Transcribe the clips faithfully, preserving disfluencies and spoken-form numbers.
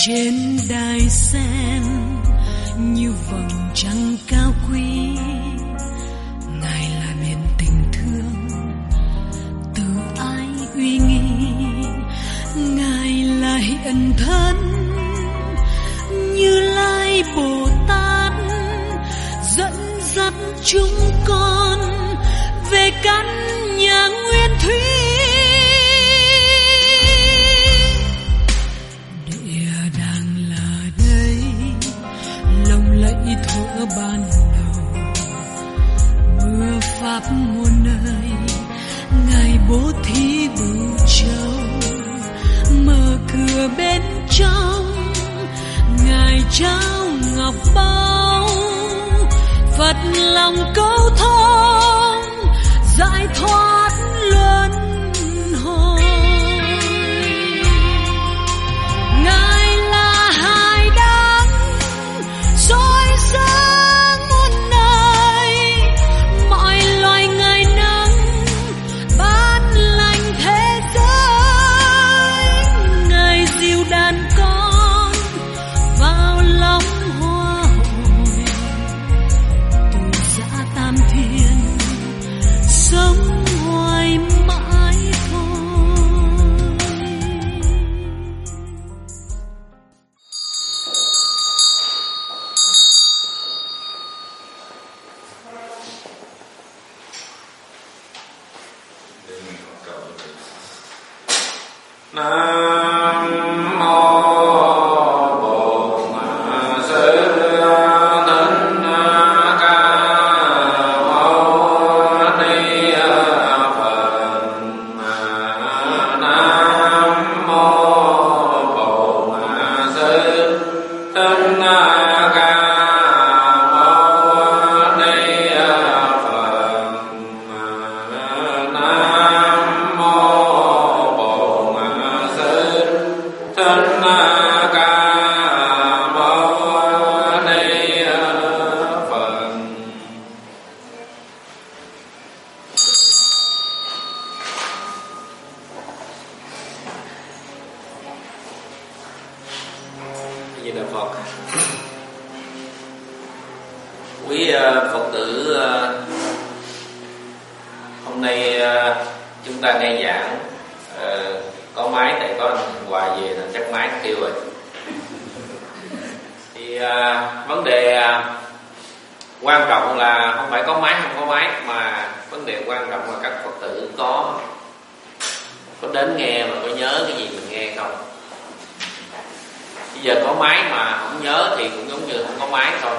trên đài sen như vầng trăng cao quý. Ngài là nền tình thương từ ai uy nghi. Ngài là hiện thân Như Lai Bồ Tát, dẫn dắt chúng con về căn nhà nguyên thủy. Địa đàng là đây, lộng lẫy thuở ban đầu, mưa pháp muôn nơi, Ngài bố thí bửu châu, mở cửa bên trong, Ngài trao ngọc báu, Phật lòng câu thông, giải thoát luân hồi. Ngài là hải đăng soi sáng muôn nơi, mọi loài Ngài nắng ban lành thế giới. Ngài dìu đàn con vào lòng hoa hồi, từ giã tam thiên sống hoài mãi thôi. Nam mô Bổn Sư Thích Ca Mâu Ni Phật. Nam mô Bổn Sư Thích Ca Mâu Ni Phật. Nam mô Bổn Sư Thích Ca Mâu Ni Phật. Di Đà Phật. Quý uh, Phật tử, uh, hôm nay uh, chúng ta nghe giảng, uh, có máy tại có anh Hòa về là chắc máy kêu rồi. Thì uh, vấn đề uh, quan trọng là không phải có máy không có máy, mà vấn đề quan trọng là các Phật tử có có đến nghe mà có nhớ cái gì mình nghe không. Bây giờ có máy mà không nhớ thì cũng giống như không có máy thôi.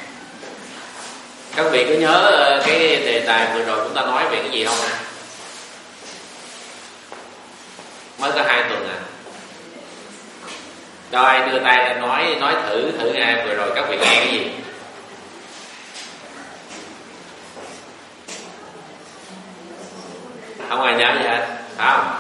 Các vị có nhớ cái đề tài vừa rồi chúng ta nói về cái gì không ạ? À? Mới có hai tuần à. Cho ai đưa tay lên nói nói thử thử ai vừa rồi các vị nghe cái gì? Không ai nhớ gì hết, phải không?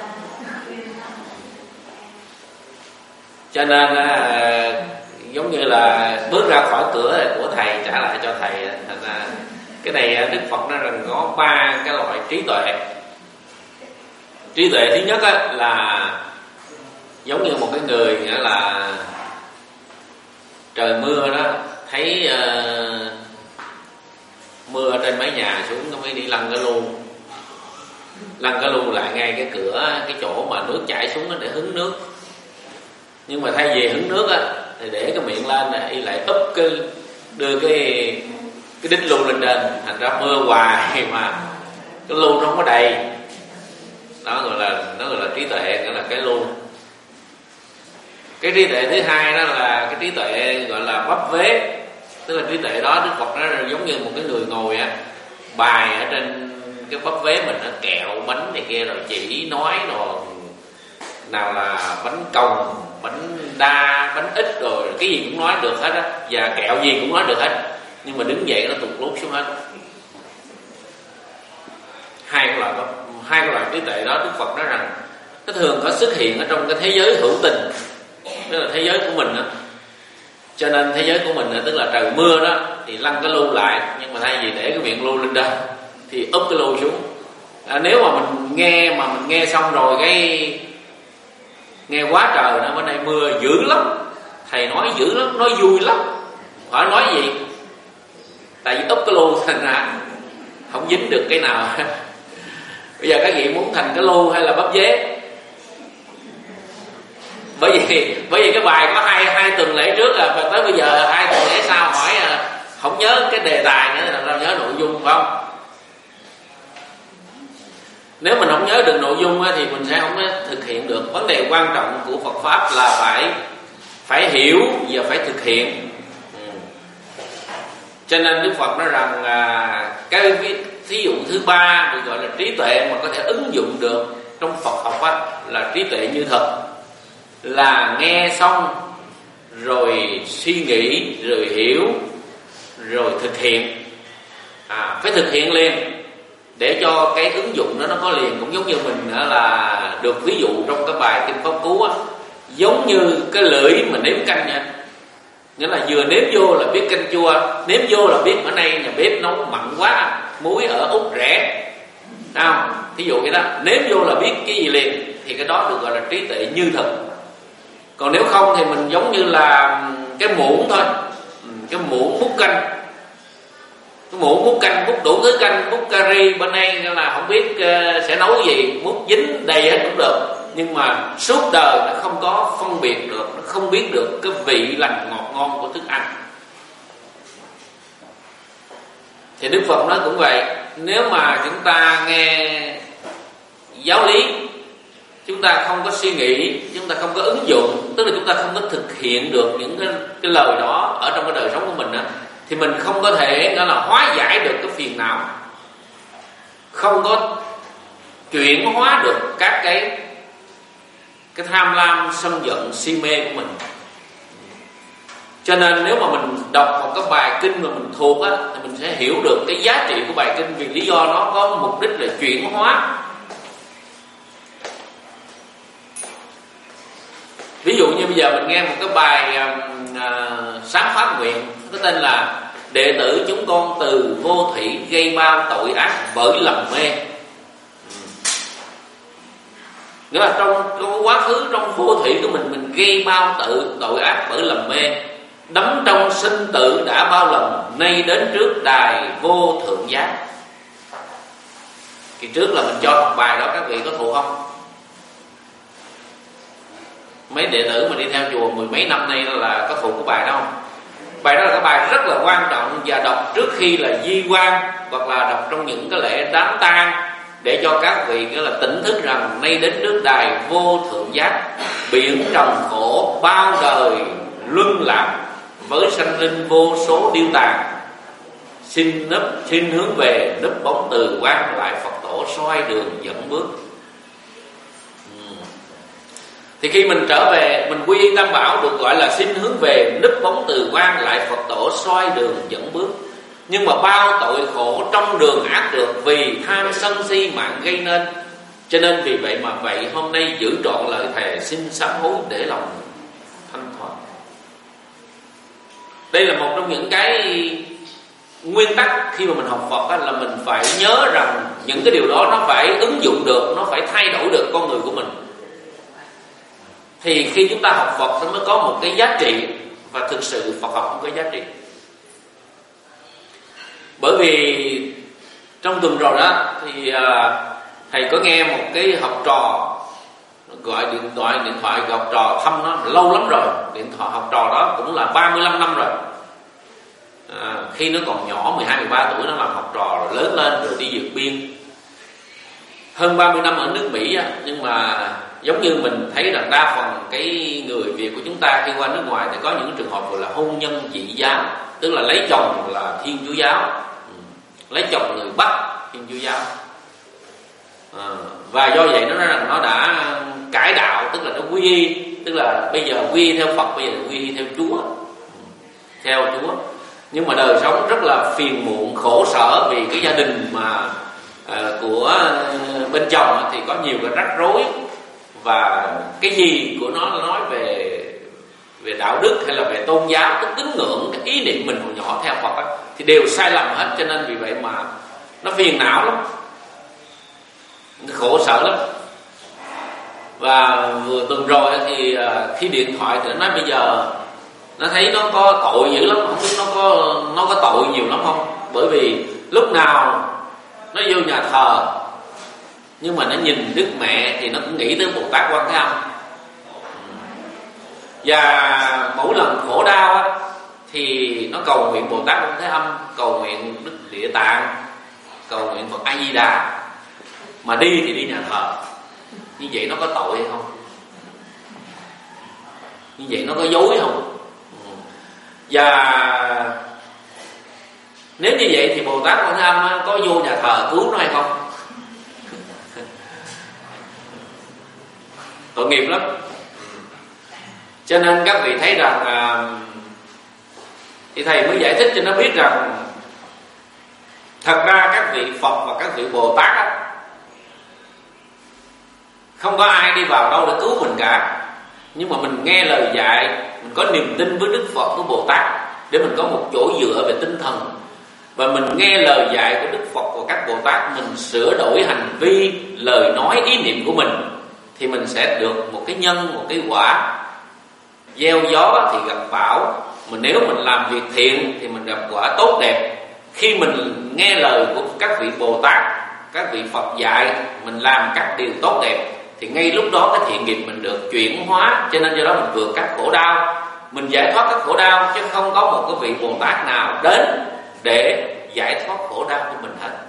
Cho nên uh, giống như là bước ra khỏi cửa của thầy trả lại cho thầy. Thành ra cái này Đức Phật nói rằng có ba cái loại trí tuệ. Trí tuệ thứ nhất á, là giống như một cái người nghĩa là trời mưa đó, thấy uh, mưa trên mái nhà xuống nó mới đi lăn cái lu, lăn cái lu lại ngay cái cửa, cái chỗ mà nước chảy xuống đó để hứng nước. Nhưng mà thay vì hứng nước á thì để cái miệng lên này y lại úp cái đưa cái cái đít lu lên trên, thành ra mưa hoài mà cái lu nó không có đầy. Đó gọi là nó gọi là trí tuệ, gọi là cái lu. Cái trí tuệ thứ hai đó là cái trí tuệ gọi là vấp vế, tức là trí tuệ đó Đức Phật nó giống như một cái người ngồi á, bài ở trên cái vấp vế mình, nó kẹo bánh này kia rồi chỉ nói rồi nào là bánh còng, bánh đa, bánh ít rồi cái gì cũng nói được hết á, và kẹo gì cũng nói được hết, nhưng mà đứng dậy nó tụt lút xuống hết. Hai cái loại đó, hai cái loại trí tuệ đó Đức Phật nói rằng nó thường có xuất hiện ở trong cái thế giới hữu tình, tức là thế giới của mình đó. Cho nên thế giới của mình đó, tức là trời mưa đó thì lăn cái lu lại, nhưng mà thay vì để cái miệng lu lên trên thì úp cái lu xuống. À, nếu mà mình nghe mà mình nghe xong rồi cái nghe quá trời nữa, bữa nay mưa dữ lắm, thầy nói dữ lắm, nói vui lắm. Hỏi nói gì? Tại vì úp cái lô thành ra không dính được cái nào. Bây giờ các vị muốn thành cái lô hay là bắp dế? Bởi vì bởi vì cái bài có hai hai tuần lễ trước à, và tới bây giờ hai tuần lễ sau hỏi à, không nhớ cái đề tài nữa, làm sao nhớ nội dung, phải không? Nếu mình không nhớ được nội dung thì mình sẽ không thực hiện được. Vấn đề quan trọng của Phật pháp là phải phải hiểu và phải thực hiện. Ừ. Cho nên Đức Phật nói rằng à, cái thí dụ thứ ba được gọi là trí tuệ mà có thể ứng dụng được trong Phật học á, là trí tuệ như thực, là nghe xong rồi suy nghĩ, rồi hiểu, rồi thực hiện. À, phải thực hiện liền để cho cái ứng dụng đó nó có liền. Cũng giống như mình là được ví dụ trong cái bài Kinh Pháp Cú á, giống như cái lưỡi mà nếm canh nha. Nghĩa là vừa nếm vô là biết canh chua, nếm vô là biết ở đây nhà bếp nấu mặn quá, muối ở Úc rẻ, không? Thí dụ vậy đó, nếm vô là biết cái gì liền, thì cái đó được gọi là trí tuệ như thực. Còn nếu không thì mình giống như là cái muỗng thôi, cái muỗng múc canh, cái muỗng múc canh, múc đủ thứ canh, múc cà ri bên đây là không biết uh, sẽ nấu gì, múc dính đầy hết cũng được, nhưng mà suốt đời nó không có phân biệt được, nó không biết được cái vị lành ngọt ngon của thức ăn. Thì Đức Phật nói cũng vậy, nếu mà chúng ta nghe giáo lý, chúng ta không có suy nghĩ, chúng ta không có ứng dụng, tức là chúng ta không có thực hiện được những cái, cái lời đó ở trong cái đời sống của mình đó, thì mình không có thể gọi là hóa giải được cái phiền não, không có chuyển hóa được các cái cái tham lam, sân giận, si mê của mình. Cho nên nếu mà mình đọc một cái bài kinh mà mình thuộc á, thì mình sẽ hiểu được cái giá trị của bài kinh, vì lý do nó có mục đích là chuyển hóa. Ví dụ như bây giờ mình nghe một cái bài uh, sám pháp nguyện có tên là đệ tử chúng con từ vô thủy gây bao tội ác bởi lầm mê. Nghĩa là trong, trong quá khứ, trong vô thủy của mình, mình gây bao tự tội ác bởi lầm mê, đắm trong sinh tử đã bao lần, nay đến trước đài vô thượng giác. Kỳ trước là mình cho học bài đó, các vị có thuộc không? Mấy đệ tử mà đi theo chùa mười mấy năm nay là có thuộc cái bài đó không? Bài đó là cái bài rất là quan trọng và đọc trước khi là di quan, hoặc là đọc trong những cái lễ đám tang, để cho các vị nghĩa là tỉnh thức rằng nay đến trước đài vô thượng giác, biển trồng khổ bao đời luân lạc, với sanh linh vô số điêu tàn, xin nấp xin hướng về nấp bóng từ quan, lại Phật tổ soi đường dẫn bước. Thì khi mình trở về, mình quy y Tam Bảo được gọi là xin hướng về nấp bóng từ quan, lại Phật tổ soi đường dẫn bước. Nhưng mà bao tội khổ trong đường ác được, vì tham sân si mạng gây nên. Cho nên vì vậy mà vậy hôm nay giữ trọn lời thề, xin sám hối để lòng thanh thoát. Đây là một trong những cái nguyên tắc khi mà mình học Phật là mình phải nhớ rằng những cái điều đó nó phải ứng dụng được, nó phải thay đổi được con người của mình. Thì khi chúng ta học Phật nó mới có một cái giá trị, và thực sự Phật học không có giá trị. Bởi vì trong tuần rồi đó thì uh, thầy có nghe một cái học trò gọi điện thoại điện thoại học trò thăm nó lâu lắm rồi. Điện thoại học trò đó cũng là ba mươi lăm năm rồi. À, khi nó còn nhỏ mười hai mười ba tuổi nó làm học trò, rồi lớn lên rồi đi vượt biên. Hơn ba mươi năm ở nước Mỹ á, nhưng mà giống như mình thấy rằng đa phần cái người Việt của chúng ta khi qua nước ngoài thì có những trường hợp gọi là hôn nhân dị giáo, tức là lấy chồng là Thiên Chúa giáo, lấy chồng người Bắc Thiên Chúa giáo. À, và do vậy nó nói rằng nó đã cải đạo, tức là nó quy y, tức là bây giờ quy y theo Phật, bây giờ quy y theo Chúa, theo Chúa. Nhưng mà đời sống rất là phiền muộn, khổ sở vì cái gia đình mà à, của bên chồng thì có nhiều cái rắc rối, và cái gì của nó nói về về đạo đức hay là về tôn giáo, cái tín ngưỡng, cái ý niệm mình hồi nhỏ theo Phật ấy, thì đều sai lầm hết. Cho nên vì vậy mà nó phiền não lắm, nó khổ sở lắm. Và vừa tuần rồi thì khi điện thoại thì nó nói bây giờ nó thấy nó có tội dữ lắm, không biết nó có nó có tội nhiều lắm không. Bởi vì lúc nào nó vô nhà thờ nhưng mà nó nhìn Đức Mẹ thì nó cũng nghĩ tới Bồ Tát Quan Thế Âm. Và mỗi lần khổ đau á, thì nó cầu nguyện Bồ Tát Quan Thế Âm, cầu nguyện Đức Địa Tạng, cầu nguyện Phật A Di Đà. Mà đi thì đi nhà thờ. Như vậy nó có tội hay không? Như vậy nó có dối không? Và nếu như vậy thì Bồ Tát Quan Thế Âm có vô nhà thờ cứu nó hay không? Tội nghiệp lắm. Cho nên các vị thấy rằng thì thầy mới giải thích cho nó biết rằng thật ra các vị Phật và các vị Bồ Tát á, không có ai đi vào đâu để cứu mình cả. Nhưng mà mình nghe lời dạy, mình có niềm tin với Đức Phật, với Bồ Tát để mình có một chỗ dựa về tinh thần. Và mình nghe lời dạy của Đức Phật và các Bồ Tát, mình sửa đổi hành vi, lời nói, ý niệm của mình, thì mình sẽ được một cái nhân, một cái quả. Gieo gió thì gặp bão, mà nếu mình làm việc thiện thì mình gặp quả tốt đẹp. Khi mình nghe lời của các vị Bồ Tát, các vị Phật dạy, mình làm các điều tốt đẹp, thì ngay lúc đó cái thiện nghiệp mình được chuyển hóa. Cho nên do đó mình vượt các khổ đau, mình giải thoát các khổ đau, chứ không có một cái vị Bồ Tát nào đến để giải thoát khổ đau của mình hết.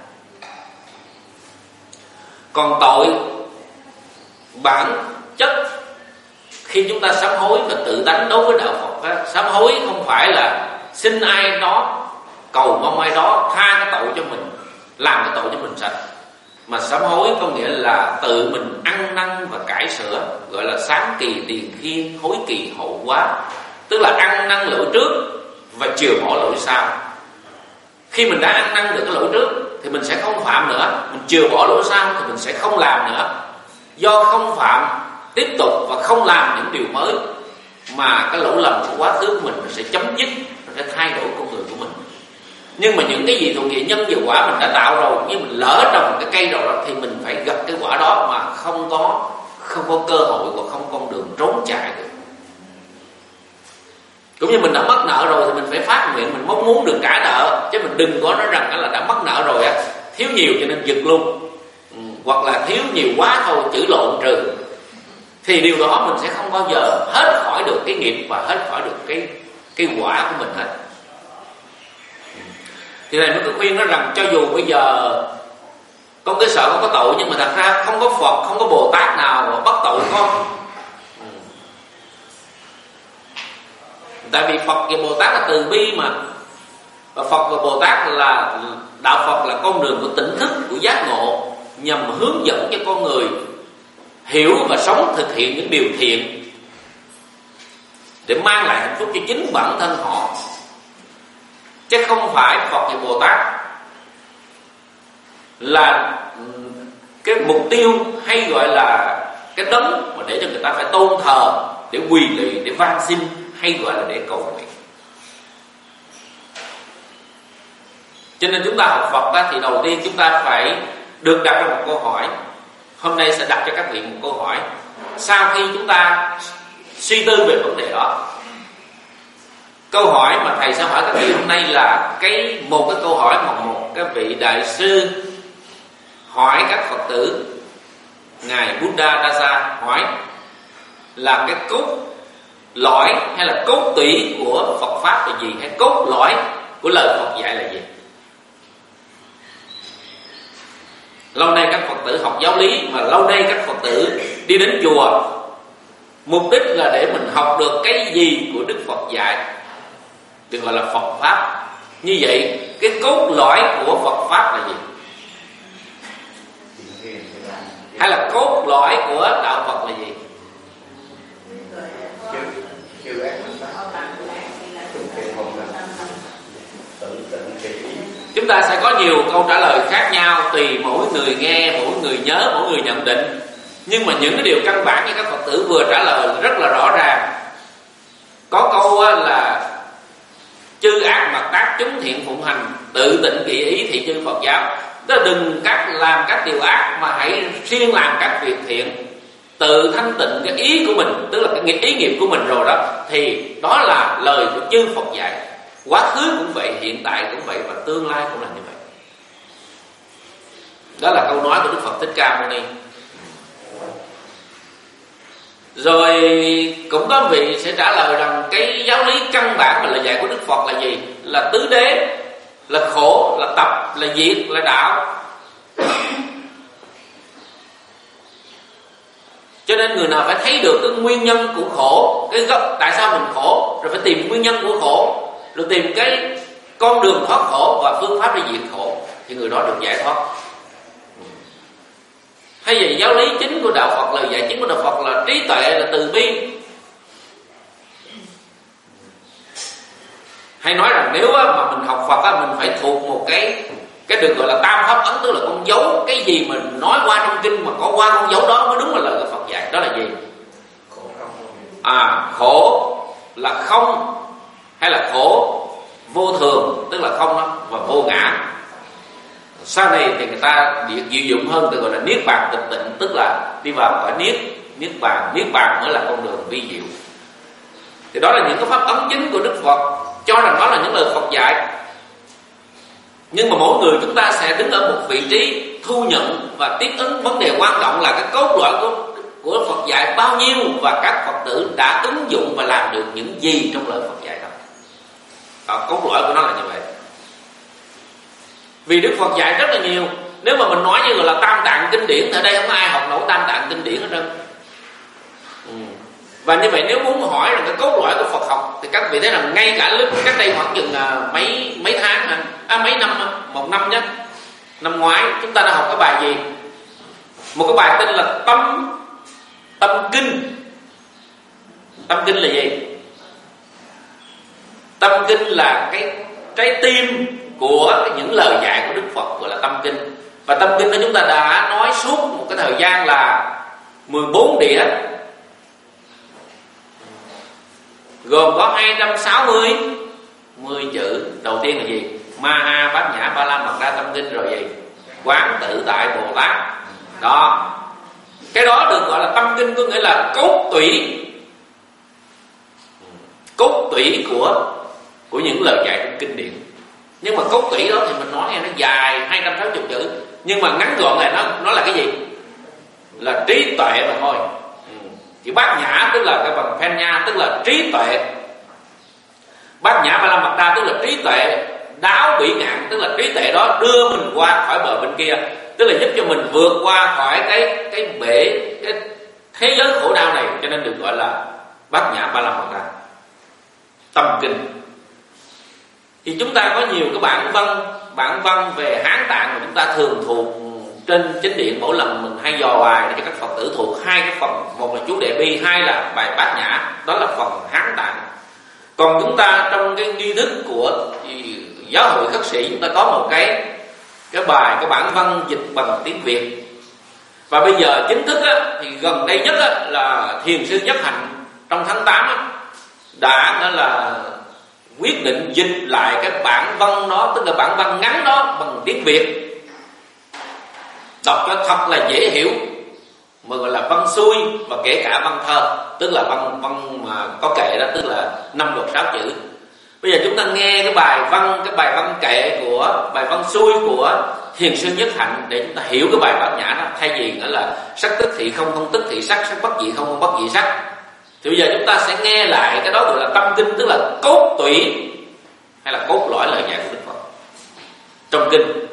Còn tội bản chất khi chúng ta sám hối và tự tánh đối với đạo Phật á, sám hối không phải là xin ai đó, cầu mong ai đó tha cái tội cho mình, làm cái tội cho mình sạch. Mà sám hối có nghĩa là tự mình ăn năn và cải sửa, gọi là sáng kỳ tiền khiên, hối kỳ hậu quá. Tức là ăn năn lỗi trước và chừa bỏ lỗi sau. Khi mình đã ăn năn được cái lỗi trước thì mình sẽ không phạm nữa, mình chừa bỏ lỗi sau thì mình sẽ không làm nữa. Do không phạm, tiếp tục và không làm những điều mới, mà cái lỗi lầm của quá khứ của mình, mình sẽ chấm dứt, mình sẽ thay đổi con người của mình. Nhưng mà những cái gì thuộc về nhân và quả mình đã tạo rồi, nhưng mình lỡ trồng cái cây rồi đó, thì mình phải gặp cái quả đó mà không có không có cơ hội và không con đường trốn chạy được. Cũng như mình đã mắc nợ rồi thì mình phải phát nguyện mình mong muốn được trả nợ, chứ mình đừng có nói rằng là đã mắc nợ rồi á, thiếu nhiều cho nên giật luôn, ừ, hoặc là thiếu nhiều quá thôi chữ lộn trừ, thì điều đó mình sẽ không bao giờ hết khỏi được cái nghiệp và hết khỏi được cái cái quả của mình hết. Thì thầy mới có khuyên nó rằng cho dù bây giờ con cứ sợ con có tội, nhưng mà thật ra không có Phật, không có Bồ Tát nào mà bắt tội con. Tại vì Phật và Bồ Tát là từ bi mà. Và Phật và Bồ Tát là đạo Phật là con đường của tỉnh thức, của giác ngộ, nhằm hướng dẫn cho con người hiểu và sống thực hiện những điều thiện để mang lại hạnh phúc cho chính bản thân họ, chứ không phải Phật và Bồ Tát là cái mục tiêu hay gọi là cái đấng mà để cho người ta phải tôn thờ, để quỳ lạy, để van xin, hay gọi là để cầu nguyện. Cho nên chúng ta học Phật đó, thì đầu tiên chúng ta phải được đặt ra một câu hỏi. Hôm nay sẽ đặt cho các vị một câu hỏi. Sau khi chúng ta suy tư về vấn đề đó, câu hỏi mà thầy sẽ hỏi các vị hôm nay là cái một cái câu hỏi mà một cái vị đại sư hỏi các Phật tử. Ngài Buddha Dasa hỏi là cái cốt lõi hay là cốt tủy của Phật pháp là gì, hay cốt lõi của lời Phật dạy là gì? Lâu nay các Phật tử học giáo lý, mà lâu nay các Phật tử đi đến chùa, mục đích là để mình học được cái gì của Đức Phật dạy, được gọi là Phật pháp. Như vậy cái cốt lõi của Phật pháp là gì? Hay là cốt lõi của đạo Phật là gì? Chúng ta sẽ có nhiều câu trả lời khác nhau, tùy mỗi người nghe, mỗi người nhớ, mỗi người nhận định. Nhưng mà những cái điều căn bản như các Phật tử vừa trả lời rất là rõ ràng. Có câu là chư ác mặc tác, chúng thiện phụng hành, tự tịnh kỵ ý thị chư Phật giáo. Tức là đừng các làm các điều ác, mà hãy siêng làm các việc thiện. tự thanh tịnh cái ý của mình, tức là cái ý nghiệp của mình rồi đó, thì đó là lời của chư Phật dạy. Quá khứ cũng vậy, hiện tại cũng vậy, và tương lai cũng là như vậy. Đó là câu nói của Đức Phật Thích Ca Mâu Ni. Rồi cũng có vị sẽ trả lời rằng cái giáo lý căn bản và lời dạy của Đức Phật là gì? Là tứ đế, là khổ, là tập, là diệt, là đạo. Cho nên người nào phải thấy được cái nguyên nhân của khổ, cái gốc tại sao mình khổ, rồi phải tìm nguyên nhân của khổ, rồi tìm cái con đường thoát khổ và phương pháp để diệt khổ, thì người đó được giải thoát. Hay vậy, giáo lý chính của đạo Phật, lời dạy chính của đạo Phật là trí tuệ, là từ bi. Hay nói rằng nếu mà mình học Phật mình phải thuộc một cái cái được gọi là tam pháp ấn, tức là con dấu, cái gì mình nói qua trong kinh mà có qua con dấu đó mới đúng là lời của Phật dạy. Đó là gì? À, khổ là không, hay là khổ vô thường, tức là không đó, và vô ngã. Sau này thì người ta dịu dụng hơn, tự gọi là niết bàn tịch tịnh, tức là đi vào cõi niết, niết bàn, niết bàn mới là con đường vi diệu. Thì đó là những cái pháp ấn chính của Đức Phật, cho rằng đó là những lời Phật dạy. Nhưng mà mỗi người chúng ta sẽ đứng ở một vị trí thu nhận và tiếp ứng. Vấn đề quan trọng là cái cốt lõi của, của Phật dạy bao nhiêu, và các Phật tử đã ứng dụng và làm được những gì trong lời Phật dạy đó. Đó, cốt lõi của nó là như vậy. Vì Đức Phật dạy rất là nhiều. Nếu mà mình nói như là tam tạng kinh điển thì ở đây không có ai học nổi tam tạng kinh điển hết trơn. Ừ. Và như vậy nếu muốn hỏi rằng cái cốt lõi của Phật học thì các vị thấy rằng ngay cả lúc cách đây khoảng chừng mấy mấy tháng hả? À, mấy năm, một năm nhé. Năm ngoái chúng ta đã học cái bài gì? Một cái bài tên là Tâm Tâm Kinh. Tâm Kinh là gì? Tâm Kinh là cái trái tim của những lời dạy của Đức Phật, gọi là Tâm Kinh. Và Tâm Kinh đó chúng ta đã nói suốt một cái thời gian là mười bốn đĩa, gồm có hai trăm sáu mươi mười chữ. Đầu tiên là gì? Ma Ha Bát Nhã Ba La Mật Đa Tâm Kinh. Rồi gì? Quán Tự Tại Bồ Tát. Đó, cái đó được gọi là Tâm Kinh, có nghĩa là cốt tủy, cốt tủy của của những lời dạy trong kinh điển. Nhưng mà cốt tủy đó thì mình nói nghe nó dài hai trăm sáu mươi chữ, nhưng mà ngắn gọn lại nó nó là cái gì? Là trí tuệ mà thôi. Ừ. Chỉ Bát Nhã tức là cái bằng Phen Nha, tức là trí tuệ. Bát Nhã Ba La Mật Đa tức là trí tuệ đáo bỉ ngạn, tức là trí tuệ đó đưa mình qua khỏi bờ bên kia, tức là giúp cho mình vượt qua khỏi cái cái bể, cái thế giới khổ đau này, cho nên được gọi là Bát Nhã Ba La Mật Đa. Tâm Kinh thì chúng ta có nhiều cái bản văn, bản văn về Hán Tạng mà chúng ta thường thuộc trên chính điện. Mỗi lần mình hay dò bài để cho các Phật tử thuộc hai cái phần, một là chú Đề Bi, hai là bài Bát Nhã, đó là phần Hán Tạng. Còn chúng ta trong cái nghi thức của giáo hội khất sĩ, chúng ta có một cái cái bài, cái bản văn dịch bằng tiếng Việt. Và bây giờ chính thức á, thì gần đây nhất á, là Thiền sư Nhất Hạnh trong tháng tám á, đã đó là quyết định dịch lại cái bản văn đó, tức là bản văn ngắn đó bằng tiếng Việt, đọc cho thật là dễ hiểu, mà gọi là văn xuôi, và kể cả văn thơ, tức là văn văn mà có kệ đó, tức là năm luật sáu chữ. Bây giờ chúng ta nghe cái bài văn, cái bài văn kệ của bài văn xuôi của Thiền sư Nhất Hạnh để chúng ta hiểu cái bài Bát Nhã đó, thay vì nữa là sắc tức thị không, không tức thị sắc, sắc bất dị không, không bất dị sắc. Thì bây giờ chúng ta sẽ nghe lại cái đó gọi là tâm kinh, tức là cốt tủy hay là cốt lõi lời dạy của Đức Phật trong kinh.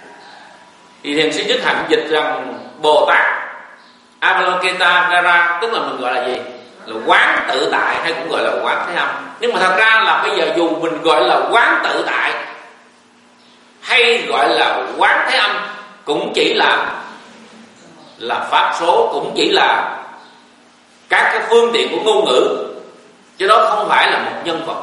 Thì Thiền sư Nhất Hạnh dịch rằng Bồ Tát Avalokiteshvara, tức là mình gọi là gì? Là quán tự tại, hay cũng gọi là quán thế âm. Nhưng mà thật ra là bây giờ dù mình gọi là quán tự tại hay gọi là quán thế âm cũng chỉ là là pháp số, cũng chỉ là các cái phương tiện của ngôn ngữ, chứ đó không phải là một nhân vật.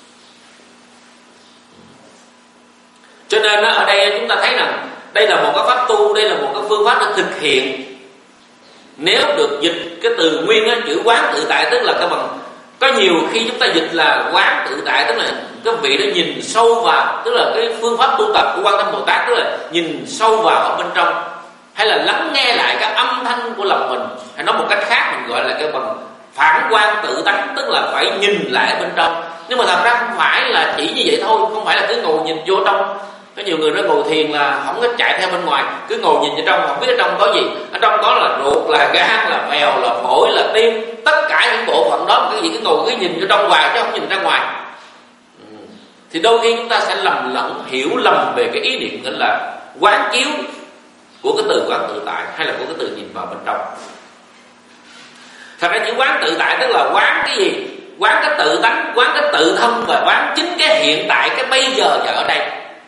Cho nên ở đây chúng ta thấy rằng đây là một cái pháp tu, đây là một cái phương pháp để thực hiện. Nếu được dịch cái từ nguyên á, chữ quán tự tại tức là cái bằng, có nhiều khi chúng ta dịch là quán tự tại tức là cái vị đó nhìn sâu vào, tức là cái phương pháp tu tập của Quan Âm Bồ Tát, tức là nhìn sâu vào ở bên trong, hay là lắng nghe lại cái âm thanh của lòng mình, hay nói một cách khác mình gọi là cái bằng phản quan tự tánh, tức là phải nhìn lại bên trong. Nhưng mà thật ra không phải là chỉ như vậy thôi, không phải là cứ ngồi nhìn vô trong. Có nhiều người nó ngồi thiền là không có chạy theo bên ngoài, cứ ngồi nhìn vào trong, không biết ở trong có gì. Ở trong có là ruột, là gan, là mèo, là phổi, là tim, tất cả những bộ phận đó, cái gì cứ ngồi cứ nhìn vô trong hoài chứ không nhìn ra ngoài. Ừ. Thì đôi khi chúng ta sẽ lầm lẫn, hiểu lầm về cái ý niệm gọi là quán chiếu của cái từ quán tự tại, hay là của cái từ nhìn vào bên trong. Thật ra chữ quán tự tại tức là quán cái gì? Quán cái tự tánh, quán cái tự thân, và quán chính cái hiện tại, cái bây giờ và ở đây.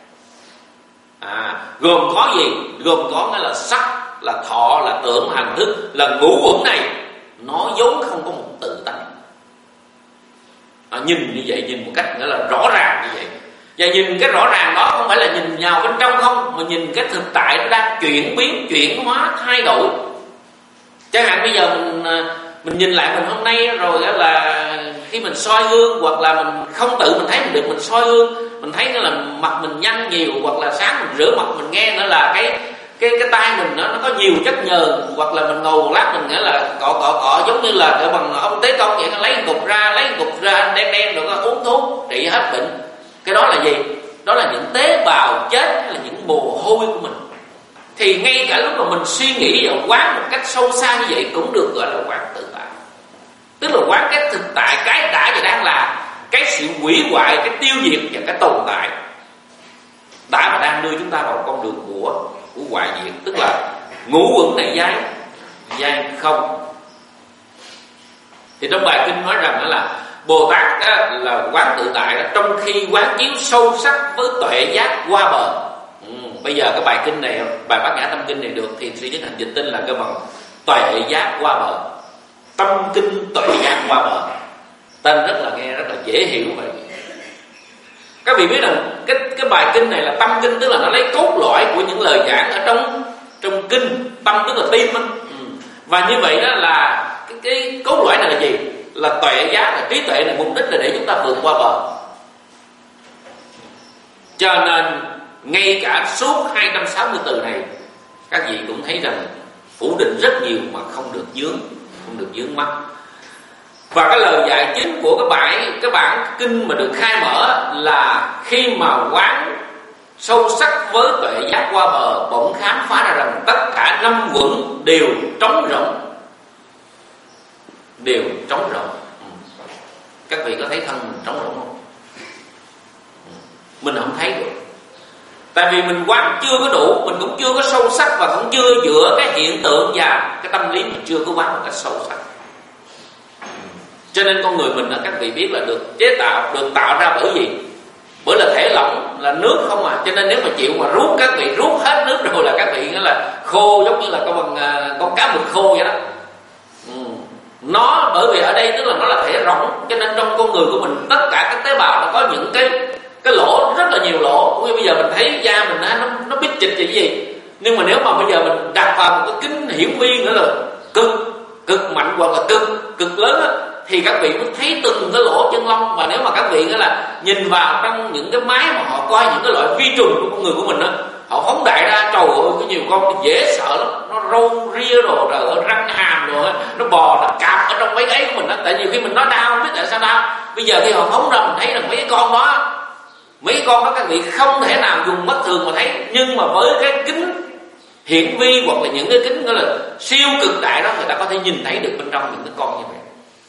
À, gồm có gì? Gồm có nghĩa là sắc, là thọ, là tưởng, hành thức, là ngũ uẩn này nó vốn không có một tự tánh. À, nhìn như vậy, nhìn một cách nghĩa là rõ ràng như vậy. Và nhìn cái rõ ràng đó không phải là nhìn vào bên trong không, mà nhìn cái thực tại nó đang chuyển biến, chuyển hóa, thay đổi. Chẳng hạn bây giờ mình mình nhìn lại mình hôm nay rồi, đó là khi mình soi gương, hoặc là mình không tự mình thấy mình được, mình soi gương mình thấy là mặt mình nhăn nhiều, hoặc là sáng mình rửa mặt mình nghe nữa là cái cái cái tay mình nó nó có nhiều chất nhờn, hoặc là mình ngồi một lát mình nghĩa là cọ cọ cọ giống như là cái bằng ông Tế Công vậy, nó lấy cục ra lấy cục ra đen đen rồi có uống thuốc trị hết bệnh. Cái đó là gì? Đó là những tế bào chết, hay là những mồ hôi của mình. Thì ngay cả lúc mà mình suy nghĩ và quán một cách sâu xa như vậy cũng được gọi là quán tự tại. Tức là quán cái thực tại, cái đã và đang là, cái sự hủy hoại, cái tiêu diệt và cái tồn tại đã và đang đưa chúng ta vào con đường của của hoại diệt. Tức là ngũ uẩn này giai giai không. Thì trong bài kinh nói rằng đó là Bồ Tát đó là quán tự tại đó, trong khi quán chiếu sâu sắc với tuệ giác qua bờ. Ừ, bây giờ cái bài kinh này, bài Bát Nhã Tâm Kinh này được Thiền sư Nhất Hạnh dịch tin là cái bằng tuệ giác qua bờ. Tâm kinh tuệ giác qua bờ, tên rất là nghe rất là dễ hiểu vậy. Các vị biết rằng cái cái bài kinh này là tâm kinh, tức là nó lấy cốt lõi của những lời giảng ở trong trong kinh. Tâm tức là tim ấy. Ừ. Và như vậy đó là cái, cái cốt lõi này là gì? Là tuệ giác, là trí tuệ, là mục đích là để chúng ta vượt qua bờ. Cho nên ngay cả suốt hai trăm sáu mươi từ này, các vị cũng thấy rằng phủ định rất nhiều mà không được dướng, không được dướng mắt. Và cái lời dạy chính của cái bản cái bản kinh mà được khai mở là khi mà quán sâu sắc với tuệ giác qua bờ, bỗng khám phá ra rằng tất cả năm uẩn đều trống rỗng, đều trống rỗng. Các vị có thấy thân mình trống rỗng không? Mình không thấy được. Tại vì mình quán chưa có đủ, mình cũng chưa có sâu sắc, và cũng chưa giữa cái hiện tượng và cái tâm lý mình chưa có quán một cách sâu sắc. Cho nên con người mình, các vị biết là được chế tạo, được tạo ra bởi gì? Bởi là thể lỏng, là nước không à. Cho nên nếu mà chịu mà rút, các vị rút hết nước rồi là các vị nghĩa là khô, giống như là con bằng con cá mực khô vậy đó. Ừ. Nó bởi vì ở đây tức là nó là thể rỗng, cho nên trong con người của mình tất cả các tế bào nó có những cái cái lỗ, rất là nhiều lỗ. Cũng như bây giờ mình thấy da mình nó nó bít chịch gì gì, nhưng mà nếu mà bây giờ mình đặt vào một cái kính hiển vi nữa là cực cực mạnh hoặc là cực cực lớn á, thì các vị mới thấy từng cái lỗ chân lông. Và nếu mà các vị nghĩa là nhìn vào trong những cái máy mà họ coi những cái loại vi trùng của con người của mình á, họ phóng đại ra, trời ơi có nhiều con dễ sợ lắm, nó râu ria rồi, trời ơi răng hàm rồi, nó bò nó cạp ở trong mấy cái của mình á. Tại nhiều khi mình nói đau, không biết tại sao đau. Bây giờ khi họ phóng ra mình thấy rằng mấy cái con đó, mấy cái con đó các vị không thể nào dùng mắt thường mà thấy, nhưng mà với cái kính hiển vi hoặc là những cái kính gọi là siêu cực đại đó, người ta có thể nhìn thấy được bên trong những cái con như vậy.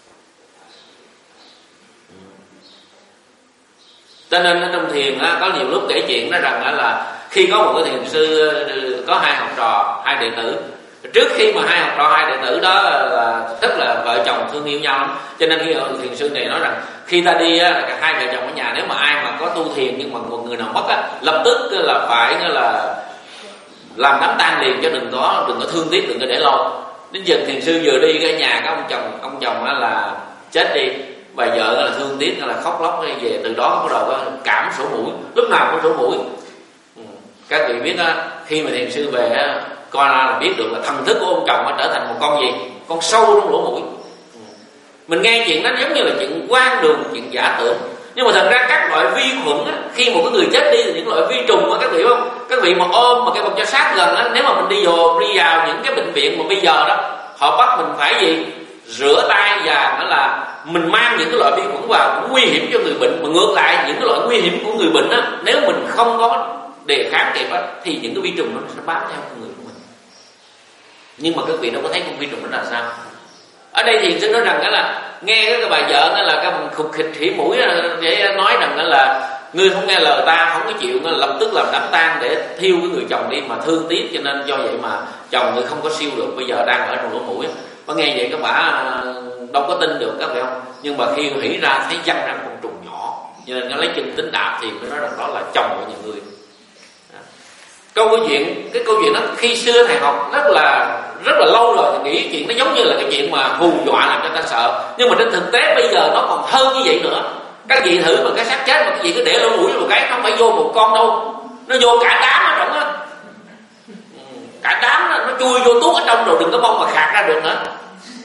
Cho nên trong thiền á, có nhiều lúc kể chuyện đó rằng là khi có một cái thiền sư có hai học trò, hai đệ tử. Trước khi mà hai học trò, hai đệ tử đó là tức là vợ chồng thương yêu nhau lắm. Cho nên khi thiền sư này nói rằng khi ta đi á, hai vợ chồng ở nhà, nếu mà ai mà có tu thiền nhưng mà một người nào mất á, lập tức là phải là làm đám tang liền, cho đừng có đừng có thương tiếc, đừng có để lâu. Đến giờ thiền sư vừa đi cái nhà các ông chồng ông chồng á là chết đi, bà vợ là thương tiếc là khóc lóc về. Từ đó bắt đầu có cảm sổ mũi, lúc nào cũng sổ mũi. Các vị biết á, khi mà thiền sư về á, coi ra là biết được là thần thức của ông chồng đã trở thành một con gì, con sâu trong lỗ mũi. Mình nghe chuyện đó giống như là chuyện quan đường, chuyện giả tưởng. Nhưng mà thật ra các loại vi khuẩn á, khi một cái người chết đi thì những loại vi trùng á, các vị biết không? Các vị mà ôm mà cái bông cho sát gần á, nếu mà mình đi vào đi vào những cái bệnh viện mà bây giờ đó họ bắt mình phải gì rửa tay, và nó là mình mang những cái loại vi khuẩn vào cũng nguy hiểm cho người bệnh. Mà ngược lại những cái loại nguy hiểm của người bệnh á, nếu mình không có đề kháng kịp á thì những cái vi trùng nó sẽ bám theo người của mình. Nhưng mà các vị đâu có thấy con vi trùng nó là sao. Ở đây thì xin nói rằng đó là nghe cái bà vợ đó là cái bằng khục khịch khỉ mũi để nói rằng đó là ngươi không nghe lời ta, không có chịu, lập tức làm đám tang để thiêu cái người chồng đi mà thương tiếc, cho nên do vậy mà chồng người không có siêu được, bây giờ đang ở trong lỗ mũi. Bà nghe vậy các bà đâu có tin được các vị không. Nhưng mà khi hỉ ra thấy văng ra con trùng nhỏ, cho nên nó lấy chân tính đạp thì mới nói rằng đó là chồng của những người. Câu chuyện cái câu chuyện đó khi xưa thầy học rất là rất là lâu rồi, thì nghĩ chuyện nó giống như là cái chuyện mà hù dọa làm cho ta sợ. Nhưng mà trên thực tế bây giờ nó còn hơn như vậy nữa. Các vị thử mà cái xác chết mà cái gì cứ để lỗ mũi một cái, không phải vô một con đâu, nó vô cả đám ở trong á, cả đám đó, nó chui vô tuốt ở trong rồi, đừng có mong mà khạc ra được nữa.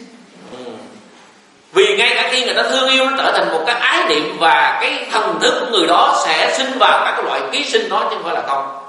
Vì ngay cả khi người ta thương yêu nó trở thành một cái ái niệm, và cái thần thức của người đó sẽ sinh vào các cái loại ký sinh đó chứ không phải là không.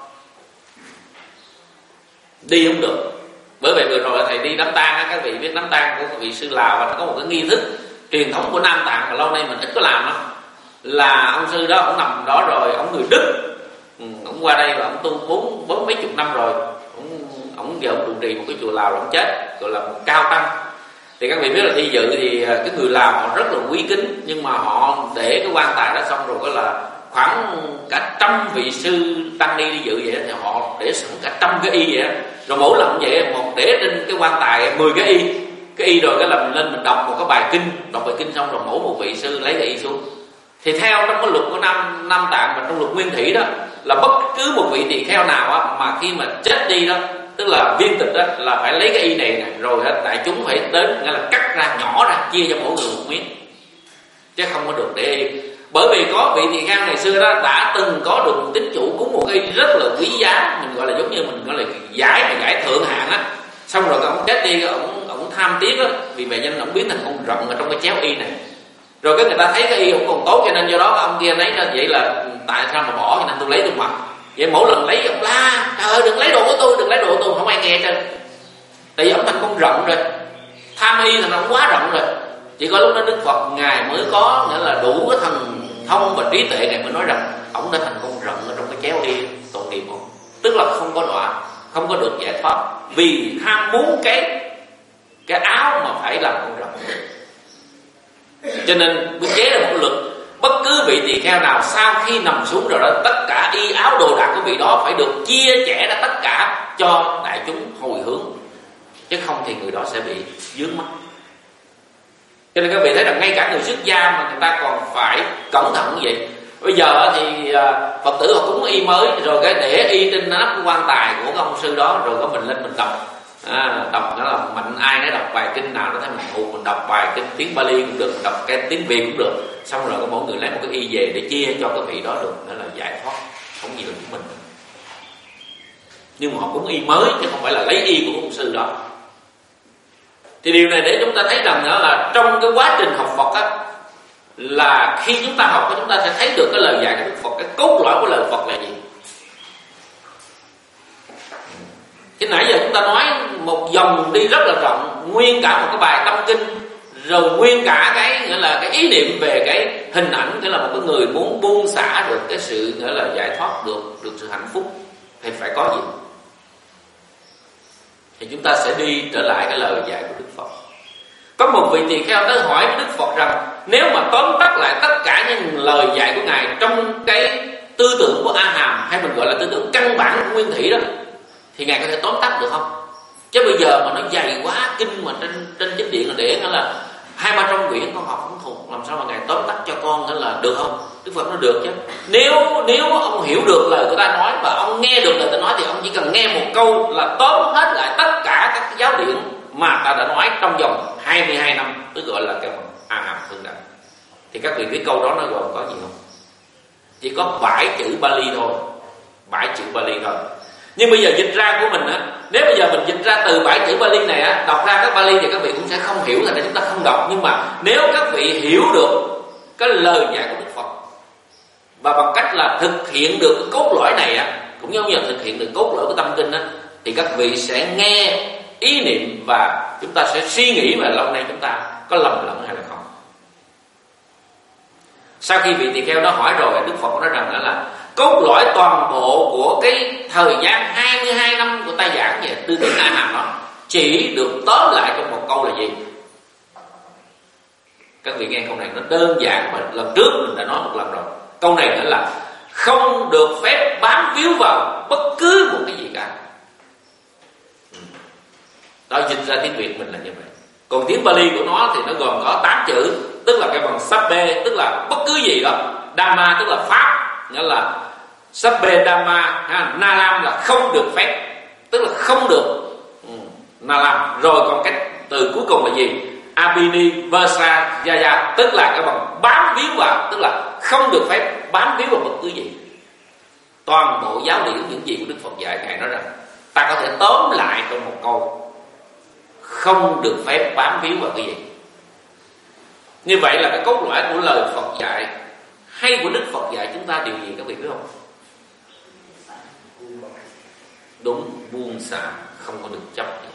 Đi không được. Bởi vậy vừa rồi thầy đi đám tang á, các vị biết đám tang của vị sư Lào, và nó có một cái nghi thức truyền thống của Nam Tạng mà lâu nay mình ít có làm á, là ông sư đó ông nằm đó rồi, ông người Đức, ừ, ông qua đây và ông tu bốn bốn mấy chục năm rồi, ông ông giờ ông trụ trì một cái chùa Lào rồi ông chết, gọi là một cao tăng. Thì các vị biết là thi dự thì cái người Lào họ rất là quý kính, nhưng mà họ để cái quan tài đó xong rồi có là khoảng cả trăm vị sư tăng ni đi dự vậy, thì họ để sẵn cả trăm cái y vậy, rồi mỗi lần vậy một để trên cái quan tài mười cái y, cái y rồi cái là mình lên mình đọc một cái bài kinh, đọc bài kinh xong rồi mỗi một vị sư lấy cái y xuống. Thì theo trong cái luật của Nam Nam Tạng và trong luật Nguyên Thủy đó, là bất cứ một vị tỳ kheo nào á, mà khi mà chết đi đó, tức là viên tịch đó, là phải lấy cái y này, này rồi đại chúng phải đến, nghĩa là cắt ra nhỏ ra chia cho mỗi người một miếng, chứ không có được để y. Bởi vì có vị tỳ kheo ngày xưa đó đã từng có được một tín chủ cúng một y rất là quý giá, mình gọi là giống như mình gọi là giải mà giải thượng hạng á. Xong rồi ông chết đi, ông ông tham tiếc á, vì vậy nên ông biến thành con rận ở trong cái chéo y này. Rồi cái người ta thấy cái y cũng còn tốt, cho nên do đó ông kia lấy ra vậy là tại sao mà bỏ, cho nên tôi lấy tôi mặc. Vậy mỗi lần lấy ông la, trời ơi đừng lấy đồ của tôi, đừng lấy đồ của tôi, không ai nghe cho. Tại vì ông thành con rận rồi, tham y thành ông quá rận rồi. Chỉ có lúc đó Đức Phật ngài mới có nghĩa là đủ cái thần thông và trí tuệ, ngài mới nói rằng ông đã thành con rận ở trong cái chéo y tội nghiệp ông, tức là không có đọa, không có được giải thoát, vì ham muốn cái cái áo mà phải làm con rận. Cho nên quy chế là một luật, bất cứ vị tỳ kheo nào sau khi nằm xuống rồi đó, tất cả y áo đồ đạc của vị đó phải được chia sẻ ra tất cả cho đại chúng hồi hướng, chứ không thì người đó sẽ bị vướng mắc. Cho nên các vị thấy rằng ngay cả người xuất gia mà người ta còn phải cẩn thận như vậy. Bây giờ thì Phật tử họ cúng y mới, rồi cái để y trên nắp cái quan tài của cái ông sư đó, rồi có mình lên mình đọc. À, đọc nó là mạnh ai nó đọc bài kinh nào nó thấy mình thuộc, mình đọc bài kinh tiếng Bali cũng được, mình đọc cái tiếng Việt cũng được. Xong rồi có mỗi người lấy một cái y về để chia cho cái vị đó được, đó là giải thoát, không gì là của mình. Nhưng mà họ cúng y mới chứ không phải là lấy y của ông sư đó. Thì điều này để chúng ta thấy rằng đó là trong cái quá trình học Phật á, là khi chúng ta học chúng ta sẽ thấy được cái lời dạy của Đức Phật, cái cốt lõi của lời Phật là gì. Chứ nãy giờ chúng ta nói một dòng đi rất là rộng, nguyên cả một cái bài tâm kinh, rồi nguyên cả cái nghĩa là cái ý niệm về cái hình ảnh, nghĩa là một cái người muốn buông xả được cái sự nghĩa là giải thoát được được sự hạnh phúc thì phải có gì. Thì chúng ta sẽ đi trở lại cái lời dạy của Đức Phật. Có một vị tỳ kheo tới hỏi với Đức Phật rằng nếu mà tóm tắt lại tất cả những lời dạy của ngài trong cái tư tưởng của A Hàm, hay mình gọi là tư tưởng căn bản của Nguyên Thủy đó, thì ngài có thể tóm tắt được không? Chứ bây giờ mà nó dày quá, kinh mà trên trên chính điện là để nó là hai ba trăm quyển, con học không thuộc, làm sao mà ngài tóm tắt cho con thế là được không? Đức Phật nói được chứ. Nếu nếu ông hiểu được lời của ta nói và ông nghe được lời ta nói, thì ông chỉ cần nghe một câu là tóm hết lại tất cả các giáo điển mà ta đã nói trong vòng hai mươi hai năm, tức gọi là cái A Hàm Thương Đảnh. Thì các vị biết câu đó nó gồm có gì không? Chỉ có bảy chữ Bali thôi, bảy chữ Bali thôi. Nhưng bây giờ dịch ra của mình á, nếu bây giờ mình dịch ra từ bảy chữ Bali này á, đọc ra các Bali thì các vị cũng sẽ không hiểu, thành ra chúng ta không đọc. Nhưng mà nếu các vị hiểu được cái lời dạy của Đức Phật và bằng cách là thực hiện được cái cốt lõi này á, cũng giống như là thực hiện được cốt lõi của tâm kinh đó, thì các vị sẽ nghe ý niệm và chúng ta sẽ suy nghĩ về lâu nay chúng ta có lầm lẫn hay là không. Sau khi vị tỳ kheo đó hỏi rồi, Đức Phật nói rằng đó là cốt lõi toàn bộ của cái thời gian hai mươi hai năm của ta giảng về tư tưởng A Hàm đó chỉ được tóm lại trong một câu là gì? Các vị nghe câu này nó đơn giản mà lần trước mình đã nói một lần rồi. Câu này nữa là không được phép bám víu vào bất cứ một cái gì cả. Đó, dịch ra tiếng Việt mình là như vậy. Còn tiếng Pali của nó thì nó gồm có tám chữ, tức là cái bằng sabbe, tức là bất cứ gì đó. Dhamma tức là pháp, nghĩa là sabbe dhamma, ha. Nalam là không được phép, tức là không được. ừ. Nalam. Rồi còn cái từ cuối cùng là gì? Abhini versa yaya, tức là cái bằng bám víu vào, tức là không được phép bám víu vào bất cứ gì. Toàn bộ giáo lý những gì của Đức Phật dạy, Ngài nói rằng ta có thể tóm lại trong một câu: không được phép bám víu vào cái gì. Như vậy là cái cốt lõi của lời Phật dạy hay của Đức Phật dạy chúng ta điều gì các vị biết không? Đúng, buông xả, không có được chấp gì,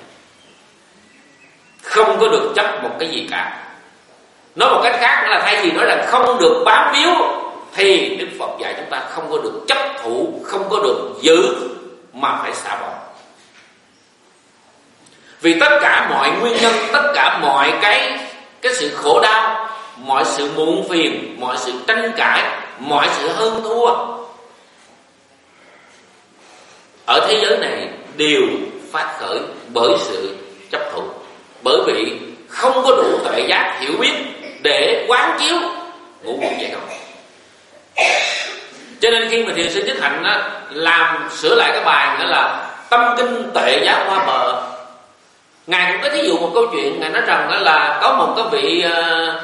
không có được chấp một cái gì cả. Nói một cách khác là thay vì nói rằng không được bám víu, thì Đức Phật dạy chúng ta không có được chấp thủ, không có được giữ, mà phải xả bỏ. Vì tất cả mọi nguyên nhân, tất cả mọi cái cái sự khổ đau, mọi sự muộn phiền, mọi sự tranh cãi, mọi sự hơn thua ở thế giới này đều phát khởi bởi sự chấp thủ. Bởi vì không có đủ tuệ giác hiểu biết để quán chiếu ngũ uẩn vậy không. Cho nên khi mà Thiền sư Nhất Hạnh á, làm sửa lại cái bài nữa là tâm kinh tệ giác qua bờ, Ngài cũng có thí dụ một câu chuyện. Ngài nói rằng đó là có một cái vị uh,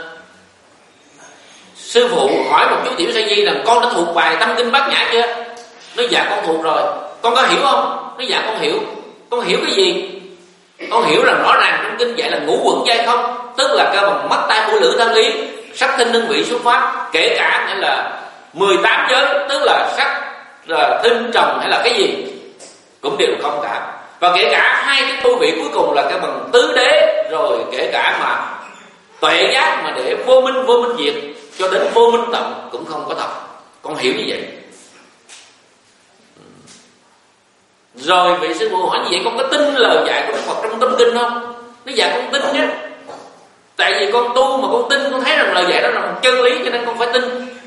sư phụ hỏi một chú tiểu sa di rằng con đã thuộc bài tâm kinh Bát Nhã chưa? Nói dạ con thuộc rồi. Con có hiểu không? Nói dạ con hiểu. Con hiểu cái gì? Con hiểu rằng rõ ràng trong kinh dạy là ngũ uẩn giai không, tức là cái bằng mắt tai mũi lưỡi thân ý, sắc thinh hương vị xúc pháp, kể cả nghĩa là mười tám giới, tức là sắc, là thinh trần hay là cái gì cũng đều không cả. Và kể cả hai cái tu vị cuối cùng là cái bằng tứ đế, rồi kể cả mà tuệ giác mà để vô minh vô minh diệt cho đến vô minh tận cũng không có thật. Con hiểu như vậy. Rồi vị sư phụ hỏi như vậy con có tin lời dạy của Đức Phật trong tâm kinh không? Nói dạ con tin nhé. Tại vì con tu mà con tin, con thấy rằng lời dạy đó là một chân lý, cho nên con phải tin.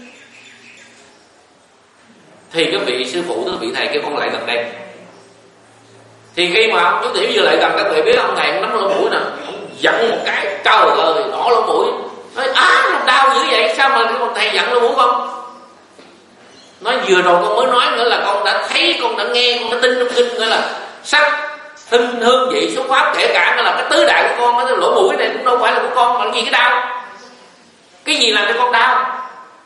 Thì cái vị sư phụ, cái vị thầy kêu con lại gần đây. Thì khi mà ông chú tiểu vừa lại gần, các vị biết ông thầy ông nắm lỗ mũi nè, ông giận một cái, trời ơi, đỏ lỗ mũi. Nói á, làm đau dữ vậy, sao mà ông thầy giận lỗ mũi con? Nói vừa rồi con mới nói nữa là con đã thấy, con đã nghe, con đã tin trong kinh, nghĩa là sắc, thinh, hương, vị, xúc pháp, kể cả là cái tứ đại của con, cái lỗ mũi này cũng đâu phải là của con, mà cái gì cái đau? Cái gì làm cho con đau?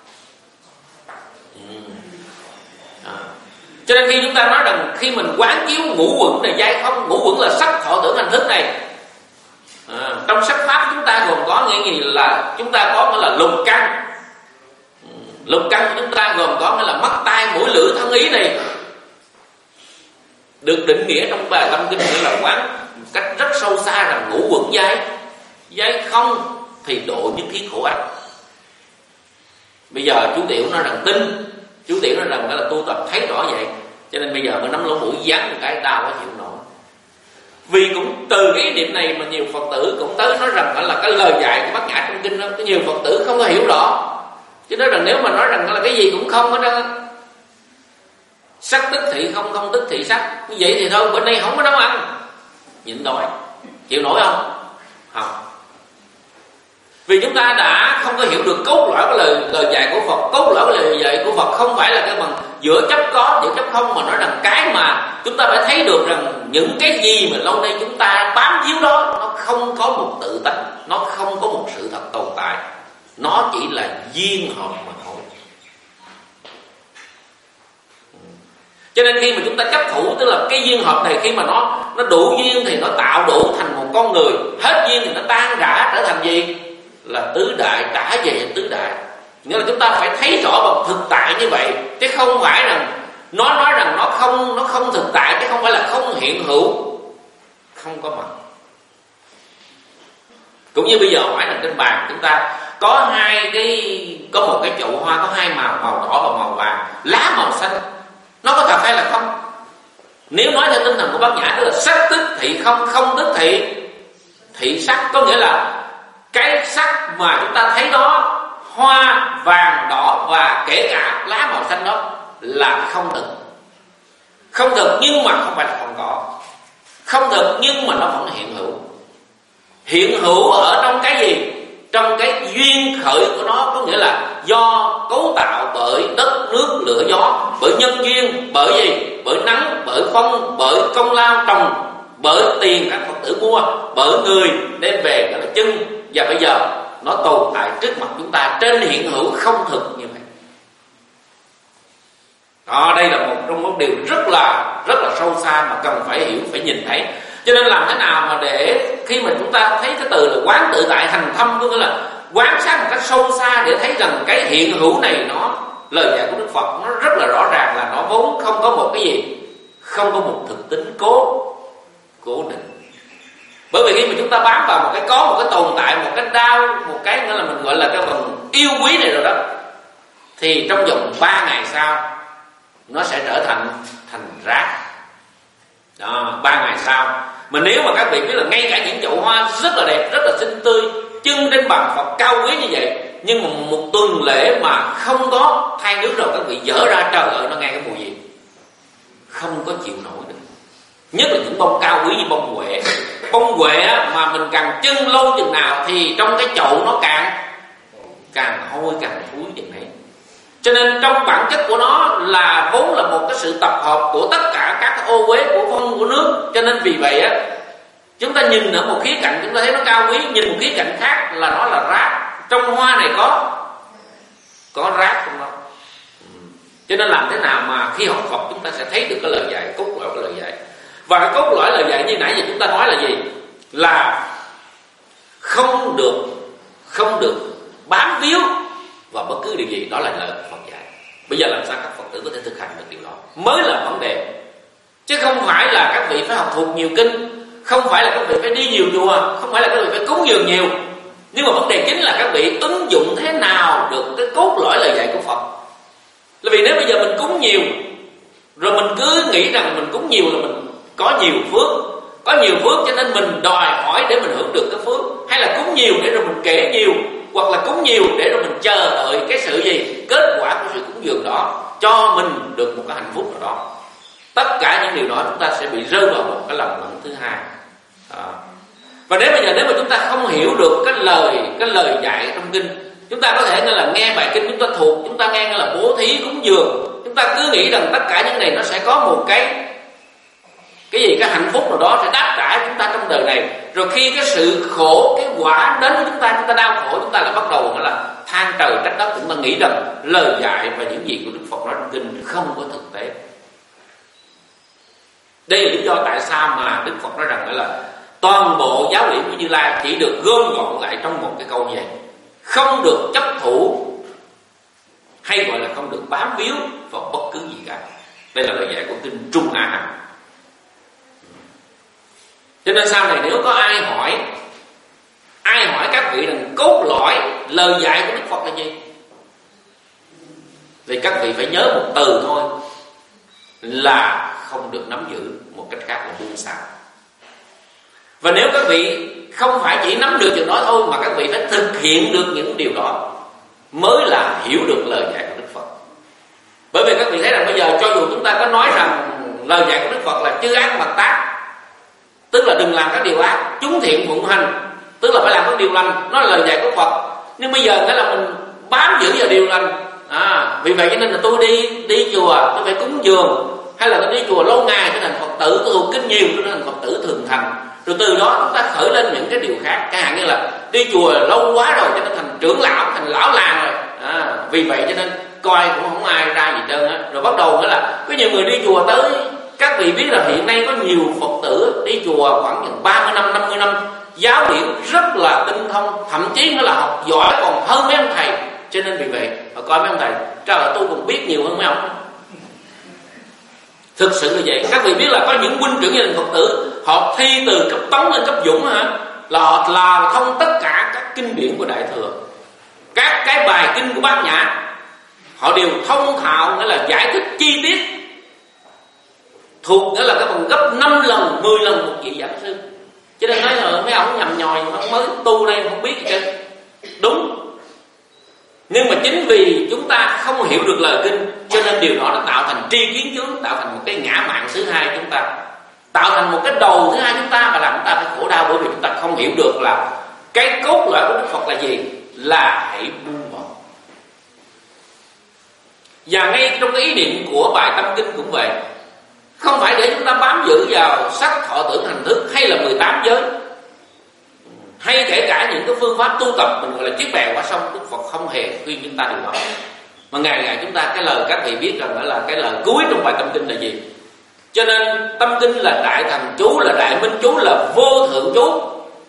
Cho nên khi chúng ta nói rằng khi mình quán chiếu ngũ uẩn này giai không, ngũ uẩn là sắc thọ tưởng hành thức này, à, trong sắc pháp chúng ta gồm có nghĩa gì là chúng ta có nghĩa là lục căn. Lục căn của chúng ta gồm có nghĩa là mắt tai mũi lưỡi thân ý này, được định nghĩa trong bài tâm kinh nghĩa là quán một cách rất sâu xa rằng ngũ uẩn giai giai không thì độ nhất thiết khổ ách. Bây giờ chú tiểu nói rằng tin, chú tiểu nói rằng là tu tập thấy rõ vậy, cho nên bây giờ mới nắm lỗ mũi dán một cái đau quá chịu nổi. Vì cũng từ cái ý niệm này mà nhiều Phật tử cũng tới nói rằng là cái lời dạy của Bát Nhã trong kinh đó, có nhiều Phật tử không có hiểu rõ. Chứ nói rằng nếu mà nói rằng là cái gì cũng không hết đó, sắc tức thị không, không tức thị sắc, như vậy thì thôi bên đây không có nấu ăn, nhịn nổi, chịu nổi không? Không. Vì chúng ta đã không có hiểu được cốt lõi của lời lời dạy của Phật. Cốt lõi của lời dạy của Phật không phải là cái bằng giữa chấp có giữa chấp không, mà nói rằng cái mà chúng ta phải thấy được rằng những cái gì mà lâu nay chúng ta bám víu đó nó không có một tự tánh, nó không có một sự thật tồn tại, nó chỉ là duyên hợp mà thôi. Cho nên khi mà chúng ta chấp thủ, tức là cái duyên hợp này khi mà nó nó đủ duyên thì nó tạo đủ thành một con người, hết duyên thì nó tan rã trở thành gì? Là tứ đại, trả về tứ đại. Nghĩa là chúng ta phải thấy rõ bằng thực tại như vậy, chứ không phải rằng Nó nói rằng nó không nó không thực tại chứ không phải là không hiện hữu, không có mặt. Cũng như bây giờ hỏi là trên bàn chúng ta có hai cái có một cái chậu hoa có hai màu, màu đỏ và màu vàng, lá màu xanh, nó có thật hay là không? Nếu nói theo tinh thần của Bát Nhã tức là sắc tức thị không, không tức thị thị sắc, có nghĩa là cái sắc mà chúng ta thấy đó, hoa vàng đỏ và kể cả lá màu xanh đó là không thực. Không thực nhưng mà không phải là không có, không thực nhưng mà nó vẫn hiện hữu. Hiện hữu ở trong cái gì? Trong cái duyên khởi của nó, có nghĩa là do cấu tạo bởi đất nước lửa gió, bởi nhân duyên, bởi gì? Bởi nắng, bởi phong, bởi công lao trồng, bởi tiền các Phật tử mua, bởi người đem về gọi là chân, và bây giờ nó tồn tại trước mặt chúng ta trên hiện hữu không thực như vậy. Đó, đây là một trong một điều rất là rất là sâu xa mà cần phải hiểu, phải nhìn thấy. Cho nên làm thế nào mà để khi mà chúng ta thấy cái từ là quán tự tại hành thâm, có nghĩa là quán sát một cách sâu xa để thấy rằng cái hiện hữu này nó, lời dạy của Đức Phật nó rất là rõ ràng là nó vốn không có một cái gì, không có một thực tính cố cố định. Bởi vì khi mà chúng ta bám vào một cái có, một cái tồn tại, một cái đau, một cái nữa là mình gọi là cái phần yêu quý này rồi đó, thì trong vòng ba ngày sau nó sẽ trở thành thành rác. Đó, ba ngày sau. Mà nếu mà các vị biết là ngay cả những chậu hoa rất là đẹp, rất là xinh tươi, chân trên bàn Phật cao quý như vậy, nhưng mà một tuần lễ mà không có thay nước rồi, các vị dỡ ra, trời ơi nó nghe cái mùi gì, không có chịu nổi được. Nhất là những bông cao quý như bông huệ. Bông huệ mà mình càng chân lâu chừng nào thì trong cái chậu nó càng càng hôi, càng thúi chừng ấy. Cho nên trong bản chất của nó là vốn là một cái sự tập hợp của tất cả các ô uế của phong của nước. Cho nên vì vậy á, chúng ta nhìn ở một khía cạnh chúng ta thấy nó cao quý, nhìn một khía cạnh khác là nó là rác. Trong hoa này có có rác trong đó. Cho nên làm thế nào mà khi học Phật chúng ta sẽ thấy được cái lời dạy, cốt lõi cái lời dạy. Và cái cốt lõi lời dạy như nãy giờ chúng ta nói là gì? Là không được không được bám víu vào bất cứ điều gì, đó là lời Phật dạy. Bây giờ làm sao các Phật tử có thể thực hành được điều đó mới là vấn đề. Chứ không phải là các vị phải học thuộc nhiều kinh, không phải là các vị phải đi nhiều chùa, không phải là các vị phải cúng dường nhiều. Nhưng mà vấn đề chính là các vị ứng dụng thế nào được cái cốt lõi lời dạy của Phật. Là vì nếu bây giờ mình cúng nhiều rồi mình cứ nghĩ rằng mình cúng nhiều là mình có nhiều phước, có nhiều phước cho nên mình đòi hỏi để mình hưởng được cái phước, hay là cúng nhiều để rồi mình kể nhiều, hoặc là cúng nhiều để rồi mình chờ đợi cái sự gì, kết quả của sự cúng dường đó cho mình được một cái hạnh phúc nào đó. Tất cả những điều đó chúng ta sẽ bị rơi vào một cái lầm lẫn thứ hai. Đó. Và nếu bây giờ nếu mà chúng ta không hiểu được cái lời cái lời dạy trong kinh, chúng ta có thể nghe là nghe bài kinh chúng ta thuộc, chúng ta nghe là bố thí cúng dường, chúng ta cứ nghĩ rằng tất cả những này nó sẽ có một cái cái gì cái hạnh phúc nào đó sẽ đáp trả chúng ta trong đời này. Rồi khi cái sự khổ, cái quả đến với chúng ta, chúng ta đau khổ, chúng ta lại bắt đầu nữa là than trời trách đất, chúng ta nghĩ rằng lời dạy và những gì của Đức Phật nói trong kinh không có thực tế. Đây là lý do tại sao mà Đức Phật nói rằng là toàn bộ giáo lý của Như Lai chỉ được gom gọn lại trong một cái câu như vậy: không được chấp thủ, hay gọi là không được bám víu vào bất cứ gì cả. Đây là lời dạy của kinh Trung A Hàm. Cho nên sau này nếu có ai hỏi Ai hỏi các vị rằng cốt lõi lời dạy của Đức Phật là gì, thì các vị phải nhớ một từ thôi, là không được nắm giữ, một cách khác là buông xả. Và nếu các vị không phải chỉ nắm được chuyện đó thôi, mà các vị phải thực hiện được những điều đó, mới là hiểu được lời dạy của Đức Phật. Bởi vì các vị thấy rằng bây giờ cho dù chúng ta có nói rằng lời dạy của Đức Phật là chư ác mặt tác, tức là đừng làm các điều ác, chúng thiện phụng hành, tức là phải làm các điều lành, nó là lời dạy của Phật. Nhưng bây giờ nghĩa là mình bám giữ vào điều lành. À, vì vậy cho nên là tôi đi đi chùa tôi phải cúng dường, hay là tôi đi chùa lâu ngày cho thành Phật tử, tôi thuộc kinh nhiều cho nên thành Phật tử thường thành. Rồi từ đó chúng ta khởi lên những cái điều khác, chẳng hạn như là đi chùa lâu quá rồi cho nên thành trưởng lão, thành lão làng rồi. À, vì vậy cho nên coi cũng không ai ra gì trơn á. Rồi bắt đầu nữa là có nhiều người đi chùa tới, các vị biết là hiện nay có nhiều Phật tử đi chùa khoảng chừng ba mươi năm, năm mươi năm, giáo điển rất là tinh thông, thậm chí nó là học giỏi còn hơn mấy ông thầy. Cho nên vì vậy mà coi mấy ông thầy, trời ơi tôi còn biết nhiều hơn mấy ông. Thực sự là vậy. Các vị biết là có những huynh trưởng gia đình Phật tử họ thi từ cấp Tống lên cấp Dũng hả, là họ là thông tất cả các kinh điển của Đại Thừa, các cái bài kinh của Bát Nhã họ đều thông thạo, nghĩa là giải thích chi tiết, thuộc nghĩa là các bằng gấp năm lần mười lần một vị giảng sư. Cho nên nói là mấy ông nhầm nhòi mới tu đây không biết gì chứ. Đúng. Nhưng mà chính vì chúng ta không hiểu được lời kinh, cho nên điều đó đã tạo thành tri kiến chướng, tạo thành một cái ngã mạn thứ hai chúng ta, tạo thành một cái đầu thứ hai chúng ta, và làm chúng ta phải khổ đau, bởi vì chúng ta không hiểu được là cái cốt lõi của Đức Phật là gì, là hãy buông bỏ. Và ngay trong cái ý niệm của bài tâm kinh cũng vậy, không phải để chúng ta bám giữ vào sắc thọ tưởng hành thức hay là mười tám giới, hay kể cả những cái phương pháp tu tập mình gọi là chiếc bè quả sông. Đức Phật không hề khuyên chúng ta điều đó, mà ngày ngày chúng ta cái lời các vị biết rằng là cái lời cuối trong bài tâm kinh là gì. Cho nên tâm kinh là đại thần chú, là đại minh chú, là vô thượng chú.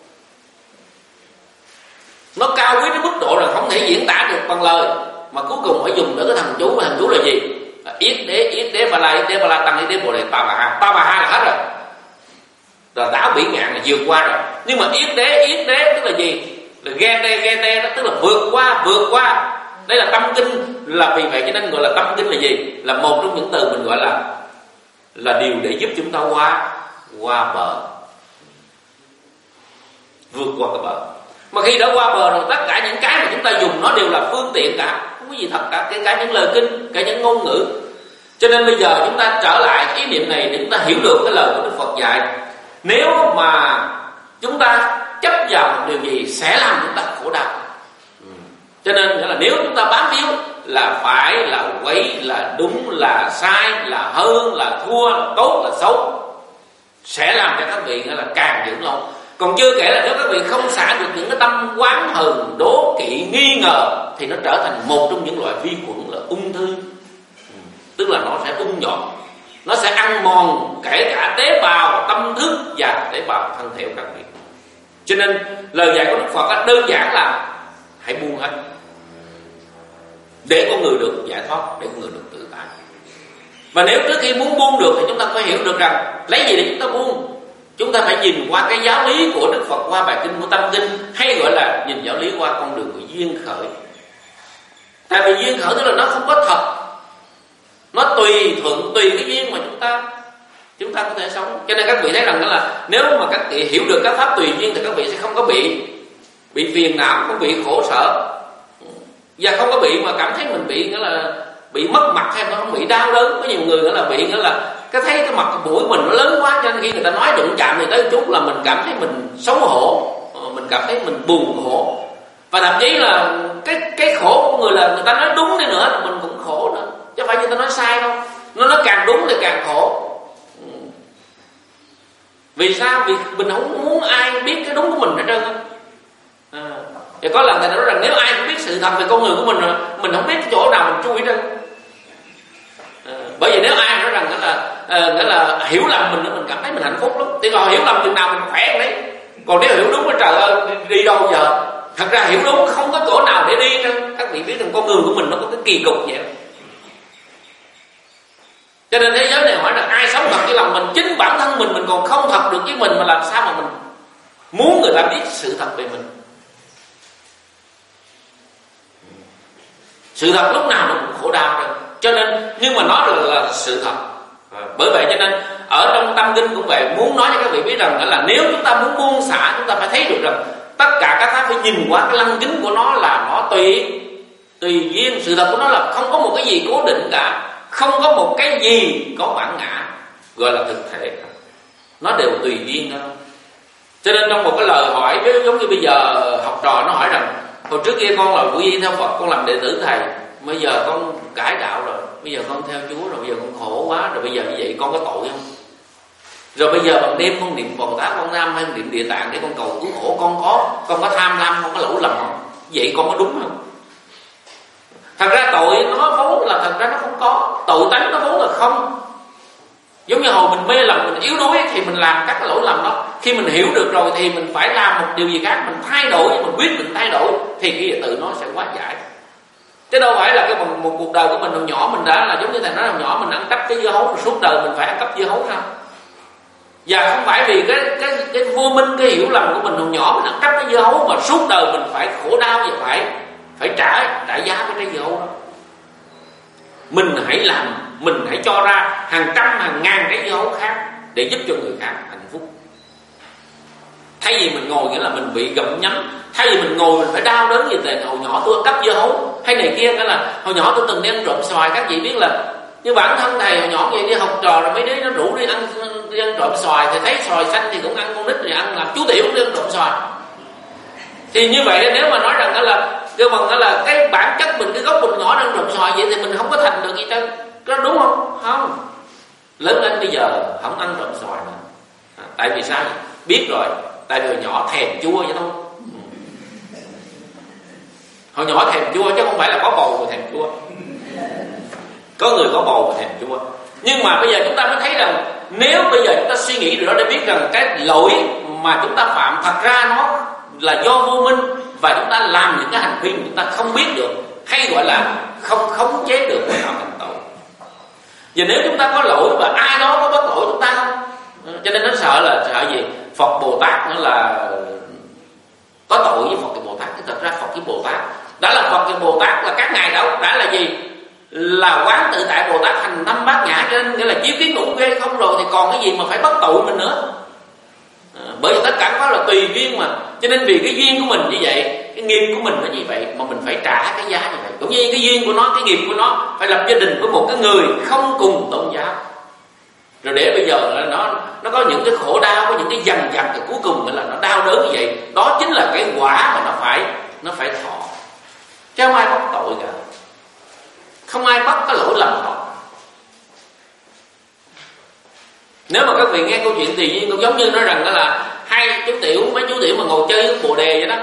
Nó cao quý đến mức độ là không thể diễn tả được bằng lời, mà cuối cùng phải dùng đến cái thần chú. Thần chú là gì? Yết đế, yết đế, ba la, yết đế, ba la, tăng, yết đế, bồ đề, ta bà ha. Ta bà ha là hết rồi, là đảo bỉ ngạn là vượt qua rồi. Nhưng mà yết đế, yết đế tức là gì? Là ghe tê, ghe tê đó, tức là vượt qua, vượt qua. Đây là tâm kinh, là vì vậy cho nên gọi là tâm kinh là gì? Là một trong những từ mình gọi là là điều để giúp chúng ta qua qua bờ, vượt qua cái bờ. Mà khi đã qua bờ rồi, tất cả những cái mà chúng ta dùng nó đều là phương tiện cả, không có gì thật cả, kể cả những lời kinh, cả những ngôn ngữ. Cho nên bây giờ chúng ta trở lại ý niệm này để chúng ta hiểu được cái lời của Đức Phật dạy. Nếu mà chúng ta chấp vào một điều gì sẽ làm chúng ta khổ đau. Cho nên là nếu chúng ta bám víu là phải, là quấy, là đúng, là sai, là hơn, là thua, là tốt, là xấu, sẽ làm cho các vị là càng dưỡng lâu. Còn chưa kể là nếu các vị không xả được những cái tâm oán hờn, đố kỵ, nghi ngờ, thì nó trở thành một trong những loại vi khuẩn là ung thư. Tức là nó sẽ ung nhọt, nó sẽ ăn mòn kể cả tế bào tâm thức và tế bào thân thể của các vị. Cho nên lời dạy của Đức Phật đơn giản là hãy buông hết, để con người được giải thoát, để con người được tự tại. Và nếu trước khi muốn buông được thì chúng ta phải hiểu được rằng lấy gì để chúng ta buông. Chúng ta phải nhìn qua cái giáo lý của Đức Phật, qua bài kinh của tâm kinh, hay gọi là nhìn giáo lý qua con đường của duyên khởi. Tại vì duyên khởi tức là nó không có thật, nó tùy thuận, tùy cái duyên mà chúng ta chúng ta có thể sống. Cho nên các vị thấy rằng đó là nếu mà các vị hiểu được các pháp tùy duyên thì các vị sẽ không có bị bị phiền não, không bị khổ sở, và không có bị mà cảm thấy mình bị nghĩa là bị mất mặt, hay nó không bị đau đớn. Có nhiều người nghĩa là bị nghĩa là cái thấy cái mặt cái mũi mình nó lớn quá, cho nên khi người ta nói đụng chạm thì tới một chút là mình cảm thấy mình xấu hổ, mình cảm thấy mình buồn khổ, và thậm chí là cái cái khổ của người là người ta nói đúng đi nữa là mình cũng khổ nữa, chứ không phải người ta nói sai đâu. Nó nói càng đúng thì càng khổ. Vì sao? Vì mình không muốn ai biết cái đúng của mình hết trơn á. À, và có lần thầy nói rằng nếu ai cũng biết sự thật về con người của mình rồi, mình không biết cái chỗ nào mình chui hết trơn. À, bởi vì nếu ai nói rằng đó là à, nghĩa là hiểu lầm mình, mình cảm thấy mình hạnh phúc lắm. Thì còn hiểu lầm chừng nào mình khỏe đấy. Còn nếu hiểu đúng á, trời ơi, đi, đi đâu giờ? Thật ra hiểu đúng không có chỗ nào để đi hết trơn. Các vị biết rằng con người của mình nó có cái kỳ cục vậy. Cho nên thế giới này hỏi rằng ai sống thật với lòng mình, chính bản thân mình mình còn không thật được với mình, mà làm sao mà mình muốn người ta biết sự thật về mình. Sự thật lúc nào nó cũng khổ đau rồi. Cho nên nhưng mà nói là, là sự thật. À, bởi vậy cho nên ở trong tâm kinh cũng vậy, muốn nói cho các vị biết rằng là nếu chúng ta muốn buông xả, chúng ta phải thấy được rằng tất cả các pháp phải nhìn qua cái lăng kính của nó là nó tùy tùy duyên. Sự thật của nó là không có một cái gì cố định cả, không có một cái gì có bản ngã gọi là thực thể, nó đều tùy duyên thôi. Cho nên trong một cái lời hỏi giống như bây giờ học trò nó hỏi rằng hồi trước kia con là quy y theo Phật, con làm đệ tử thầy, bây giờ con cải đạo rồi, bây giờ con theo Chúa rồi, bây giờ con khổ quá rồi, bây giờ như vậy con có tội không? Rồi bây giờ bằng đêm con niệm Bồ Tát Quan Nam hay niệm Địa Tạng để con cầu cứu khổ, con có con có tham lam, con có lỗi lầm không? Vậy con có đúng không? Thật ra tội nó vốn là thật ra nó không có, tội tánh nó vốn là không. Giống như hồi mình mê lầm, mình yếu đuối thì mình làm các cái lỗi lầm đó. Khi mình hiểu được rồi thì mình phải làm một điều gì khác, mình thay đổi, mình quyết định thay đổi thì cái tự nó sẽ hóa giải. chứ đâu phải là cái một, một cuộc đời của mình hồi nhỏ mình đã là giống như thầy nói, hồi nhỏ mình ăn cắp cái dưa hấu, suốt đời mình phải ăn cắp dưa hấu sao? Và không phải vì cái cái cái vô minh, cái hiểu lầm của mình hồi nhỏ mình ăn cắp cái dưa hấu mà suốt đời mình phải khổ đau và phải phải trả trả giá cái trái dưa hấu đó. Mình hãy làm, mình hãy cho ra hàng trăm hàng ngàn trái dưa hấu khác để giúp cho người khác hạnh phúc. Thay vì mình ngồi nghĩa là mình bị gặm nhấm, thay vì mình ngồi mình phải đau đớn như thế, hồi nhỏ tôi ăn cắp dưa hấu hay này kia, nghĩa là hồi nhỏ tôi từng đi ăn trộm xoài. Các vị biết là như bản thân thầy hồi nhỏ vậy, đi học trò rồi mấy đứa nó rủ đi ăn đi ăn trộm xoài, thì thấy xoài xanh thì cũng ăn, con nít thì ăn, làm chú tiểu cũng đi ăn trộm xoài. Thì như vậy nếu mà nói rằng đó là kêu bằng đó là cái bản chất mình, cái gốc mình nhỏ đang trộm xoài vậy thì mình không có thành được gì đâu, có đúng không? Không. Lớn lên bây giờ không ăn trộm xoài nữa. À, tại vì sao? Biết rồi, tại vì hồi nhỏ thèm chua vậy thôi. Hồi nhỏ thèm chua chứ không phải là có bầu mà thèm chua. Có người có bầu mà thèm chua. Nhưng mà bây giờ chúng ta mới thấy rằng nếu bây giờ chúng ta suy nghĩ rồi đó để biết rằng cái lỗi mà chúng ta phạm thật ra nó là do vô minh, và chúng ta làm những cái hành vi chúng ta không biết được, hay gọi là không khống chế được để họ thành tội. Và nếu chúng ta có lỗi và ai đó có bất lỗi chúng ta không, cho nên nó sợ là sợ gì? Phật Bồ Tát nữa là có tội với Phật cái Bồ Tát. Cái thật ra Phật cái Bồ Tát đã là Phật cái Bồ Tát là các ngài đâu đã là gì? Là quán tự tại Bồ Tát hành thâm bát nhã, cho nên nghĩa là chiếu kiến đủ ghê không rồi thì còn cái gì mà phải bắt tội mình nữa. À, bởi vì tất cả đó là tùy duyên mà, cho nên vì cái duyên của mình như vậy, cái nghiệp của mình nó như vậy mà mình phải trả cái giá như vậy. Cũng như cái duyên của nó, cái nghiệp của nó phải lập gia đình với một cái người không cùng tôn giáo, rồi để bây giờ nó nó có những cái khổ đau, có những cái dằn vặt, thì cuối cùng là nó đau đớn như vậy. Đó chính là cái quả mà nó phải nó phải thọ, chứ không ai bắt tội cả, không ai bắt cái lỗi lầm đó. Nếu mà các vị nghe câu chuyện tùy duyên cũng giống như nói rằng đó là hai chú tiểu, mấy chú tiểu mà ngồi chơi với bồ đề vậy đó.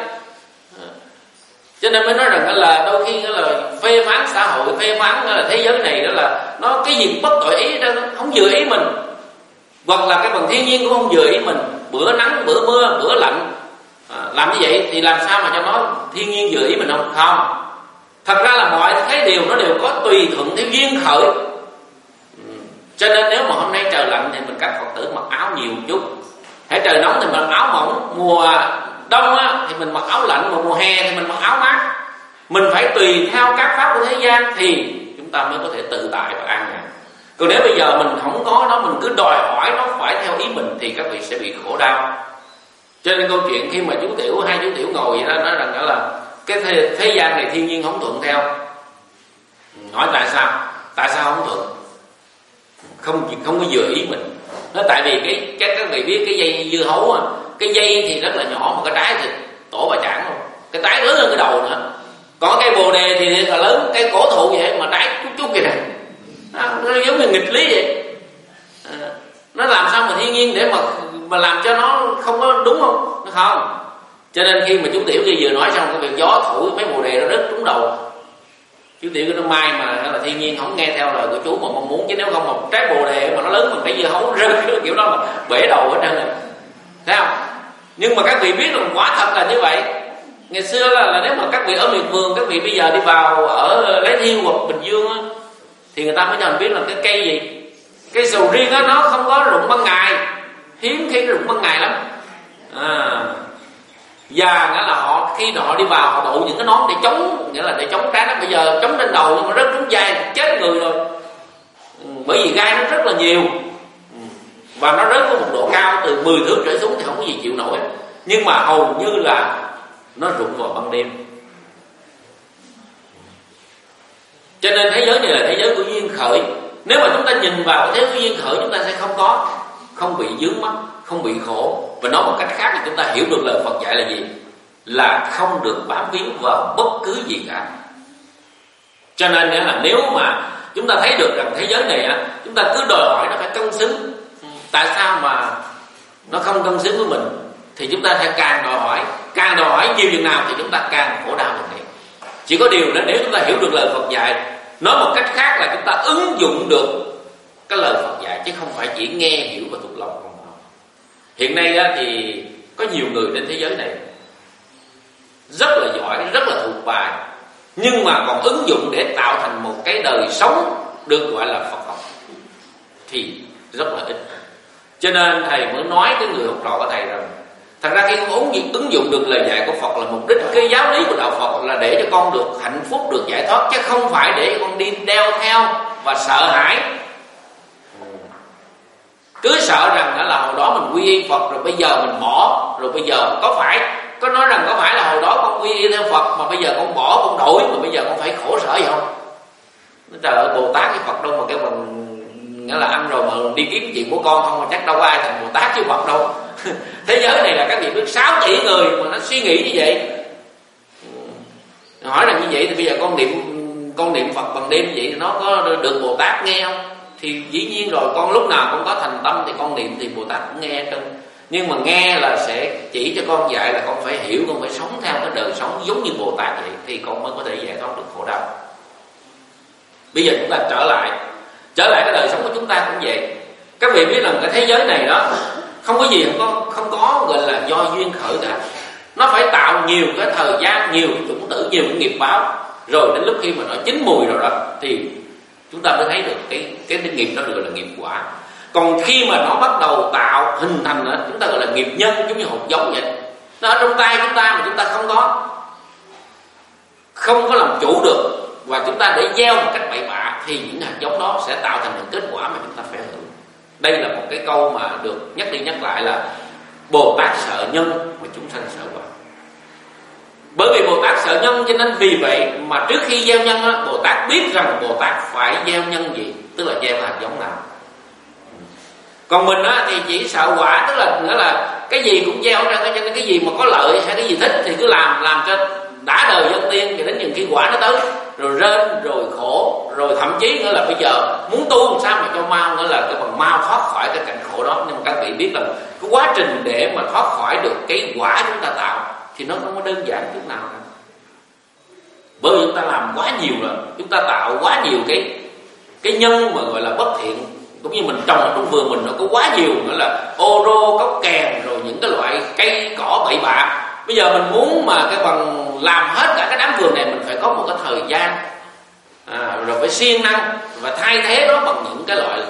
Cho nên mới nói rằng đó là đôi khi đó là phê phán xã hội, phê phán đó là thế giới này đó là nó cái gì cũng bất tội ý đó, không vừa ý mình, hoặc là cái bằng thiên nhiên cũng không vừa ý mình, bữa nắng bữa mưa bữa lạnh. À, làm như vậy thì làm sao mà cho nó thiên nhiên vừa ý mình không? Không. Thật ra là mọi cái điều nó đều có tùy thuận theo duyên khởi. Ừ. Cho nên nếu mà hôm nay trời lạnh thì mình các Phật tử mặc áo nhiều một chút. Hãy trời nóng thì mình mặc áo mỏng, mùa đông á, thì mình mặc áo lạnh, mà mùa hè thì mình mặc áo mát. Mình phải tùy theo các pháp của thế gian thì chúng ta mới có thể tự tại và an nhàn. Còn nếu bây giờ mình không có nó, mình cứ đòi hỏi nó phải theo ý mình thì các vị sẽ bị khổ đau. Cho nên câu chuyện khi mà chú tiểu, hai chú tiểu ngồi vậy đó, nói rằng đó là cái thế, thế gian này thiên nhiên không thuận theo. Hỏi tại sao? Tại sao không thuận? Không không có vừa ý mình. Nó tại vì cái các các vị biết cái dây dưa hấu á, cái dây thì rất là nhỏ mà cái trái thì tổ bà chảng luôn. Cái trái lớn hơn cái đầu nữa. Còn cây bồ đề thì là lớn, cây cổ thụ vậy mà trái chút chút vậy này. Nó, nó giống như nghịch lý vậy. À, nó làm sao mà thiên nhiên để mà mà làm cho nó không có đúng không? Nó không. Cho nên khi mà chú tiểu kia vừa nói xong cái việc gió thổi mấy bồ đề nó rớt trúng đầu, chú tiểu nó may mà là thiên nhiên không nghe theo lời của chú mà mong muốn, chứ nếu không một trái bồ đề mà nó lớn bằng cái dưa hấu rớt kiểu đó mà bể đầu hết trơn rồi, thấy không? Nhưng mà các vị biết là quả thật là như vậy. Ngày xưa là, là nếu mà các vị ở miệt vườn, các vị bây giờ đi vào ở Lấy Thiêu hoặc Bình Dương á, thì người ta mới cho mình biết là cái cây gì, cây sầu riêng á, nó không có rụng ban ngày, hiếm khi rụng ban ngày lắm. À, và nghĩa là họ khi họ đi vào họ đội những cái nón để chống, nghĩa là để chống trái nó. Bây giờ chống lên đầu nhưng mà rớt trúng vai chết người rồi. Ừ, bởi vì gai nó rất là nhiều. Ừ, và nó rớt có một độ cao từ mười thước trở xuống thì không có gì chịu nổi. Nhưng mà hầu như là nó rụng vào ban đêm. Cho nên thế giới này là thế giới của duyên khởi. Nếu mà chúng ta nhìn vào thế giới của duyên khởi, chúng ta sẽ không có không bị vướng mắc, không bị khổ. Và nói một cách khác thì chúng ta hiểu được lời Phật dạy là gì? Là không được bám víu vào bất cứ gì cả. Cho nên là nếu mà chúng ta thấy được rằng thế giới này chúng ta cứ đòi hỏi nó phải cân xứng. Tại sao mà nó không cân xứng với mình? Thì chúng ta sẽ càng đòi hỏi, càng đòi hỏi nhiều chừng nào thì chúng ta càng khổ đau được. Chỉ có điều là nếu chúng ta hiểu được lời Phật dạy, nói một cách khác là chúng ta ứng dụng được cái lời Phật dạy, chứ không phải chỉ nghe hiểu và thuộc lòng không. Hiện nay á, thì có nhiều người trên thế giới này rất là giỏi, rất là thuộc bài, nhưng mà còn ứng dụng để tạo thành một cái đời sống được gọi là Phật học thì rất là ít. Cho nên thầy mới nói cái người học trò của thầy rằng thật ra khi con ứng dụng được lời dạy của Phật là mục đích, cái giáo lý của đạo Phật là để cho con được hạnh phúc, được giải thoát, chứ không phải để cho con đi đeo theo và sợ hãi. Cứ sợ rằng là hồi đó mình quy y Phật rồi bây giờ mình bỏ, rồi bây giờ có phải có nói rằng có phải là hồi đó con quy y theo Phật mà bây giờ con bỏ, con đổi, mà bây giờ con phải khổ sở gì không? Trời ơi, Bồ Tát với Phật đâu mà cái mình nghĩa là ăn rồi mà đi kiếm chuyện của con không, mà chắc đâu có ai thành Bồ Tát chứ Phật đâu. Thế giới này là các vị biết sáu tỷ người mà nó suy nghĩ như vậy. Hỏi rằng như vậy thì bây giờ con niệm con niệm Phật bằng đêm vậy nó có được Bồ Tát nghe không? Thì dĩ nhiên rồi, con lúc nào con có thành tâm thì con niệm thì Bồ Tát cũng nghe trơn. Nhưng mà nghe là sẽ chỉ cho con dạy là con phải hiểu, con phải sống theo cái đời sống giống như Bồ Tát vậy thì con mới có thể giải thoát được khổ đau. Bây giờ chúng ta trở lại trở lại cái đời sống của chúng ta cũng vậy. Các vị biết rằng cái thế giới này đó không có gì không có không có gọi là do duyên khởi cả. Nó phải tạo nhiều cái thời gian, nhiều cái chủng tử, nhiều cái nghiệp báo, rồi đến lúc khi mà nó chín mùi rồi đó thì chúng ta mới thấy được cái cái, cái nghiệp đó được gọi là nghiệp quả. Còn khi mà nó bắt đầu tạo hình thành đó, chúng ta gọi là nghiệp nhân, giống như hột giống vậy. Nó ở trong tay chúng ta mà chúng ta không có không có làm chủ được, và chúng ta để gieo một cách bậy bạ thì những hạt giống đó sẽ tạo thành những kết quả mà chúng ta phải hưởng. Đây là một cái câu mà được nhắc đi nhắc lại là Bồ Tát sợ nhân mà chúng sanh sợ quả. Bởi vì Bồ Tát sợ nhân cho nên vì vậy mà trước khi gieo nhân đó, Bồ Tát biết rằng Bồ Tát phải gieo nhân gì, tức là gieo hạt giống nào. Còn mình á thì chỉ sợ quả, tức là nghĩa là cái gì cũng gieo ra, cho nên cái gì mà có lợi hay cái gì thích thì cứ làm làm cho đã đời dân tiên, cho đến những khi quả nó tới rồi rên rồi khổ, rồi thậm chí nữa là bây giờ muốn tu làm sao mà cho mau, nữa là cái bằng mau thoát khỏi cái cảnh khổ đó. Nhưng mà các vị biết là cái quá trình để mà thoát khỏi được cái quả chúng ta tạo thì nó không có đơn giản chút nào cả. Bởi vì chúng ta làm quá nhiều rồi, chúng ta tạo quá nhiều cái cái nhân mà gọi là bất thiện, cũng như mình trồng ở trong vườn mình nó có quá nhiều nữa là ô rô, cốc kèn, rồi những cái loại cây cỏ bậy bạ. Bây giờ mình muốn mà cái bằng làm hết cả cái đám vườn này, mình phải có một cái thời gian, à, rồi phải siêng năng và thay thế nó bằng những cái loại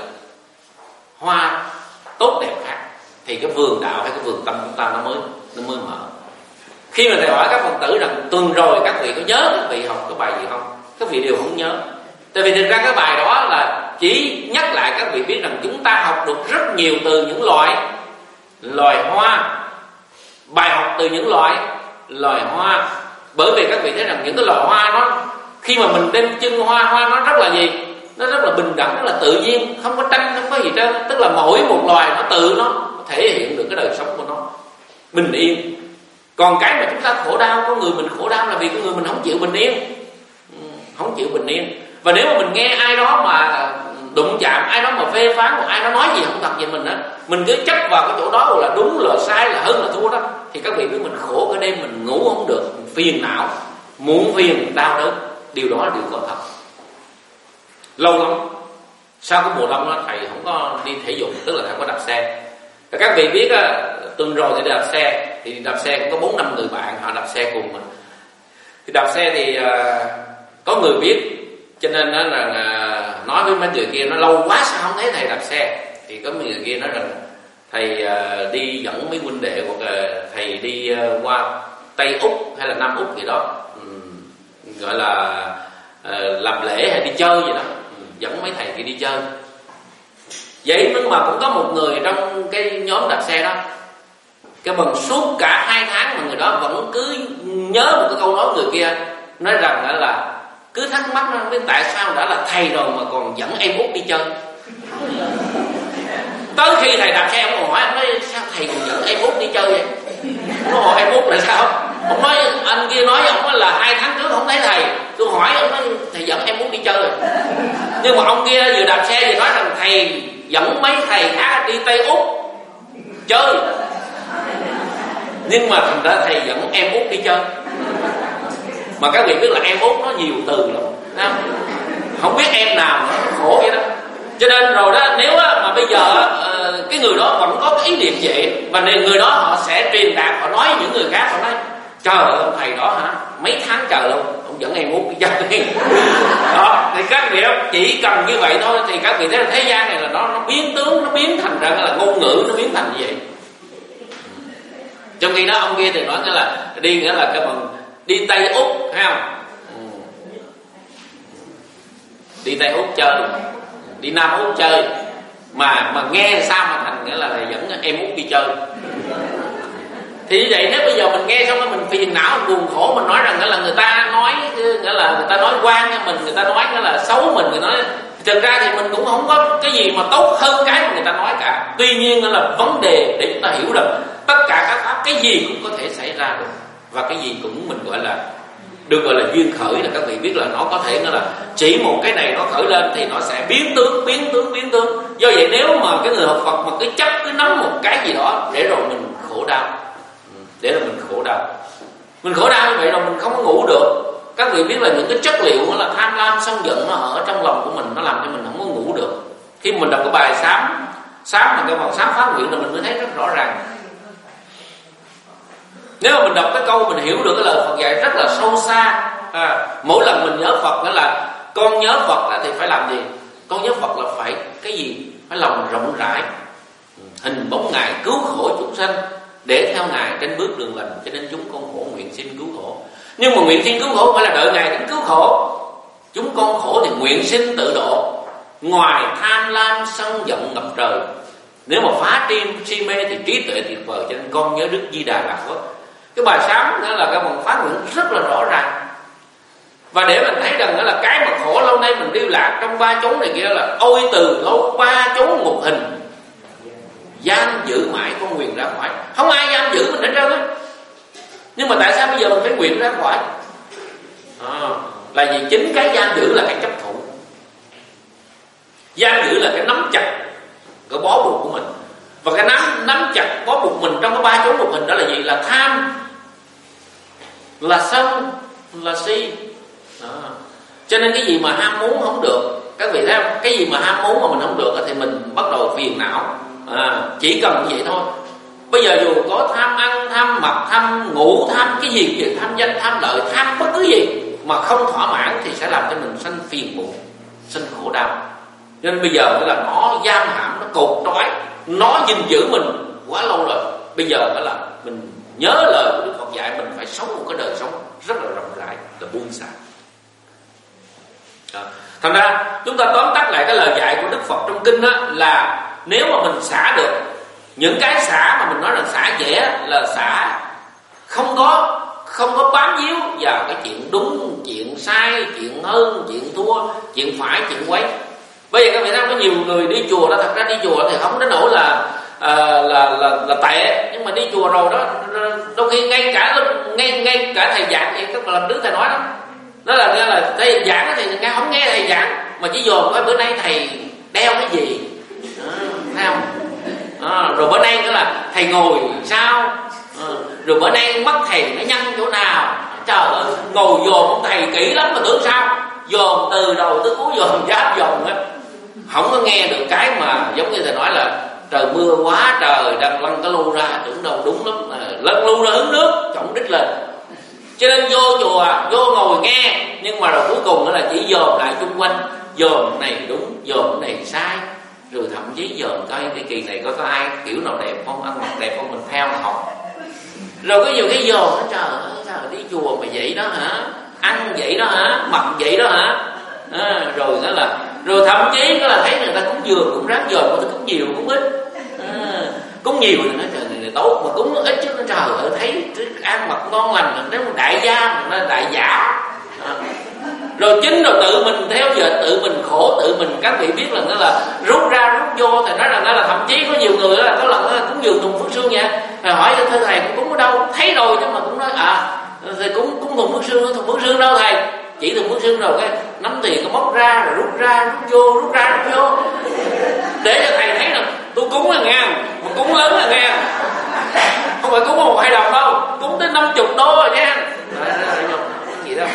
hoa tốt đẹp khác, thì cái vườn đạo hay cái vườn tâm chúng ta nó mới nó mới mở. Khi mà thầy hỏi các Phật tử rằng tuần rồi các vị có nhớ các vị học cái bài gì không, các vị đều không nhớ. Tại vì thực ra cái bài đó là chỉ nhắc lại các vị biết rằng chúng ta học được rất nhiều từ những loại loài hoa, bài học từ những loại loài hoa. Bởi vì các vị thấy rằng những cái loài hoa nó khi mà mình đem chân hoa, hoa nó rất là gì, nó rất là bình đẳng, rất là tự nhiên, không có tranh, không có gì trơn. Tức là mỗi một loài nó tự nó thể hiện được cái đời sống của nó bình yên. Còn cái mà chúng ta khổ đau, có người mình khổ đau là vì cái người mình không chịu bình yên, không chịu bình yên. Và nếu mà mình nghe ai đó mà đụng chạm, ai đó mà phê phán, một ai đó nói gì không thật về mình á, mình cứ chấp vào cái chỗ đó là đúng là sai, là hơn là thua đó, thì các vị biết mình khổ cái đêm mình ngủ không được, mình phiền não, muộn phiền, đau đớn. Điều đó là điều có thật. Lâu lắm sau cái mùa đông đó, thầy không có đi thể dục, tức là thầy có đạp xe. Và các vị biết á, tuần rồi thì đạp xe, thì đạp xe cũng có bốn năm người bạn họ đạp xe cùng mình. Thì đạp xe thì uh, có người biết, cho nên đó là, là nói với mấy người kia, nó lâu quá sao không thấy thầy đạp xe. Thì có mấy người kia nói rằng thầy uh, đi dẫn mấy huynh đệ, hoặc uh, thầy đi uh, qua Tây Úc hay là Nam Úc gì đó, um, gọi là uh, làm lễ hay đi chơi gì đó, um, dẫn mấy thầy kia đi chơi. Vậy nhưng mà cũng có một người trong cái nhóm đạp xe đó, cái bằng suốt cả hai tháng mà người đó vẫn cứ nhớ một cái câu nói người kia, nói rằng là cứ thắc mắc nó biết tại sao đã là thầy rồi mà còn dẫn em út đi chơi. Tới khi thầy đạp xe ông còn hỏi, ông nói sao thầy còn dẫn em út đi chơi vậy? Nó hỏi em út là sao? Ông nói anh kia nói ông nói là hai tháng trước không thấy thầy. Tôi hỏi ông nói thầy dẫn em út đi chơi rồi. Nhưng mà ông kia vừa đạp xe vừa nói rằng thầy dẫn mấy thầy khác đi Tây Úc chơi, nhưng mà thành ra thầy dẫn em út đi chơi. Mà các vị biết là em út nó nhiều từ lắm, không biết em nào nó khổ vậy đó. Cho nên rồi đó, nếu mà bây giờ cái người đó vẫn có cái ý niệm vậy, và người đó họ sẽ truyền đạt, họ nói những người khác, họ nói trời ơi ông thầy đó hả, mấy tháng trời luôn cũng vẫn em út đi chơi. Đó, thì các vị chỉ cần như vậy thôi thì các vị thấy là thế gian này là nó nó biến tướng, nó biến thành ra là ngôn ngữ, nó biến thành như vậy. Trong khi đó ông kia thì nói nghĩa là đi nghĩa là cái bằng đi Tây Úc, thấy không? Đi Tây Úc chơi, đi Nam Úc chơi, mà mà nghe sao mà thành nghĩa là dẫn em út đi chơi. Thì như vậy nếu bây giờ mình nghe xong rồi mình phiền não, mình buồn khổ, mình nói rằng nghĩa là người ta nói nghĩa là người ta nói quan cho mình, người ta nói nghĩa là xấu mình, người nói thực ra thì mình cũng không có cái gì mà tốt hơn cái mà người ta nói cả. Tuy nhiên đó là vấn đề để chúng ta hiểu được tất cả các pháp cái gì cũng có thể xảy ra được, và cái gì cũng mình gọi là được gọi là duyên khởi, là các vị biết là nó có thể nó là chỉ một cái này nó khởi lên thì nó sẽ biến tướng biến tướng biến tướng. Do vậy nếu mà cái người học Phật mà cứ chấp cứ nắm một cái gì đó để rồi mình khổ đau, để rồi mình khổ đau mình khổ đau như vậy rồi mình không có ngủ được. Các vị biết là những cái chất liệu nó là tham lam sân giận, nó ở trong lòng của mình, nó làm cho mình không có ngủ được. Khi mình đọc cái bài sám sám là cái bằng sám phát nguyện là mình mới thấy rất rõ ràng. Nếu mà mình đọc cái câu mình hiểu được cái lời Phật dạy rất là sâu xa, à, mỗi lần mình nhớ Phật đó là con nhớ Phật thì phải làm gì? Con nhớ Phật là phải cái gì? Phải lòng rộng rãi, hình bóng Ngài cứu khổ chúng sanh, để theo Ngài trên bước đường lành, cho nên chúng con khổ nguyện xin cứu khổ. Nhưng mà nguyện xin cứu khổ không phải là đợi Ngài đến cứu khổ. Chúng con khổ thì nguyện xin tự độ, ngoài tham lam sân giận ngập trời. Nếu mà phá tri si mê thì trí tuệ tuyệt vời, cho nên con nhớ Đức Di Đà Lạc Phật. Cái bài sám đó là cái bằng phá nguyện rất là rõ ràng. Và để mình thấy rằng đó là cái mà khổ lâu nay mình điêu lạc trong ba chốn này kia là ôi từ lâu ba chốn một hình, giam giữ mãi con nguyện ra khỏi. Không ai giam giữ mình hết trơn á. Nhưng mà tại sao bây giờ mình phải nguyện ra khỏi? À, là vì chính cái giam giữ là cái chấp thụ. Giam giữ là cái nắm chặt cái bó buộc của mình. Và cái nắm nắm chặt bó buộc mình trong cái ba chốn một hình đó là gì? Là tham, là sân, là si. Đó. Cho nên cái gì mà ham muốn không được, các vị thấy không? Cái gì mà ham muốn mà mình không được thì mình bắt đầu phiền não. À, chỉ cần như vậy thôi. Bây giờ dù có tham ăn, tham mặc, tham ngủ, tham cái gì vậy, tham danh, tham lợi, tham bất cứ gì mà không thỏa mãn thì sẽ làm cho mình sanh phiền muộn, sanh khổ đau. Nên bây giờ là nó giam hãm, nó cột trói, nó gìn giữ mình quá lâu rồi. Bây giờ đó là mình nhớ lời của Đức Phật dạy, mình phải sống một cái đời sống rất là rộng rãi, là buông xả. À, thành ra chúng ta tóm tắt lại cái lời dạy của Đức Phật trong kinh đó là nếu mà mình xả được những cái xả mà mình nói là xả dễ, là xả không có không có bám víu vào cái chuyện đúng, chuyện sai, chuyện hơn, chuyện thua, chuyện phải, chuyện quấy. Bây giờ các vị thấy có nhiều người đi chùa đó, thật ra đi chùa thì không đến nỗi là à, là, là là tệ, nhưng mà đi chùa rồi đó đôi khi ngay cả ngay ngay cả thầy giảng vậy, các lần trước thầy nói đó, đó là nghe là thầy giảng thì nghe không nghe thầy giảng mà chỉ dồn cái bữa nay thầy đeo cái gì, à, thấy không? À, rồi bữa nay nữa là thầy ngồi sao, à, rồi bữa nay mắt thầy nó nhăn chỗ nào, trời ơi, ngồi dồn ông thầy kỹ lắm mà tưởng sao, dồn từ đầu tới cuối, dồn giáp dồn á, không có nghe được cái mà giống như thầy nói là trời mưa quá trời đang lăn cái lu ra, tưởng đâu đúng lắm, à, lăn lu ra hứng nước trọng đích lên. Cho nên vô chùa vô ngồi nghe, nhưng mà rồi cuối cùng là chỉ dồn lại chung quanh, dồn này đúng, dồn này sai, rồi thậm chí dồn coi cái kỳ này có có ai kiểu nào đẹp không, ăn mặc đẹp không, mình theo mà học. Rồi có nhiều cái dồn nó trời ơi, sao đi chùa mà vậy đó hả, ăn vậy đó hả, mặc vậy đó hả, à, rồi đó là rồi thậm chí có là thấy người ta cúng dường cũng ráng dồn, người ta cúng nhiều cũng ít, à, cúng nhiều thì nói trời này, này tốt, mà cúng ít chứ nó trời ơi thấy ăn mặc ngon lành, nó đại gia mà nó đại giả. À. Rồi chính rồi tự mình theo giờ tự mình khổ, tự mình các vị biết là nó là rút ra rút vô, thầy nói rằng nó là thậm chí có nhiều người là có lần nó cúng dường Thùng Phước Sương vậy, thầy hỏi thưa thầy cúng ở đâu, thấy rồi nhưng mà cũng nói à thầy cúng cúng Thùng Phước Sương, Thùng Phước Sương đâu thầy, chỉ Thùng Phước Sương rồi cái nắm tiền cái móc ra rồi rút ra rút vô rút ra rút vô để cho thầy thấy là tôi cúng là nghe, mà cúng lớn là nghe, không phải cúng một hai đồng đâu, cúng tới năm chục đô rồi nha. Gì đâu.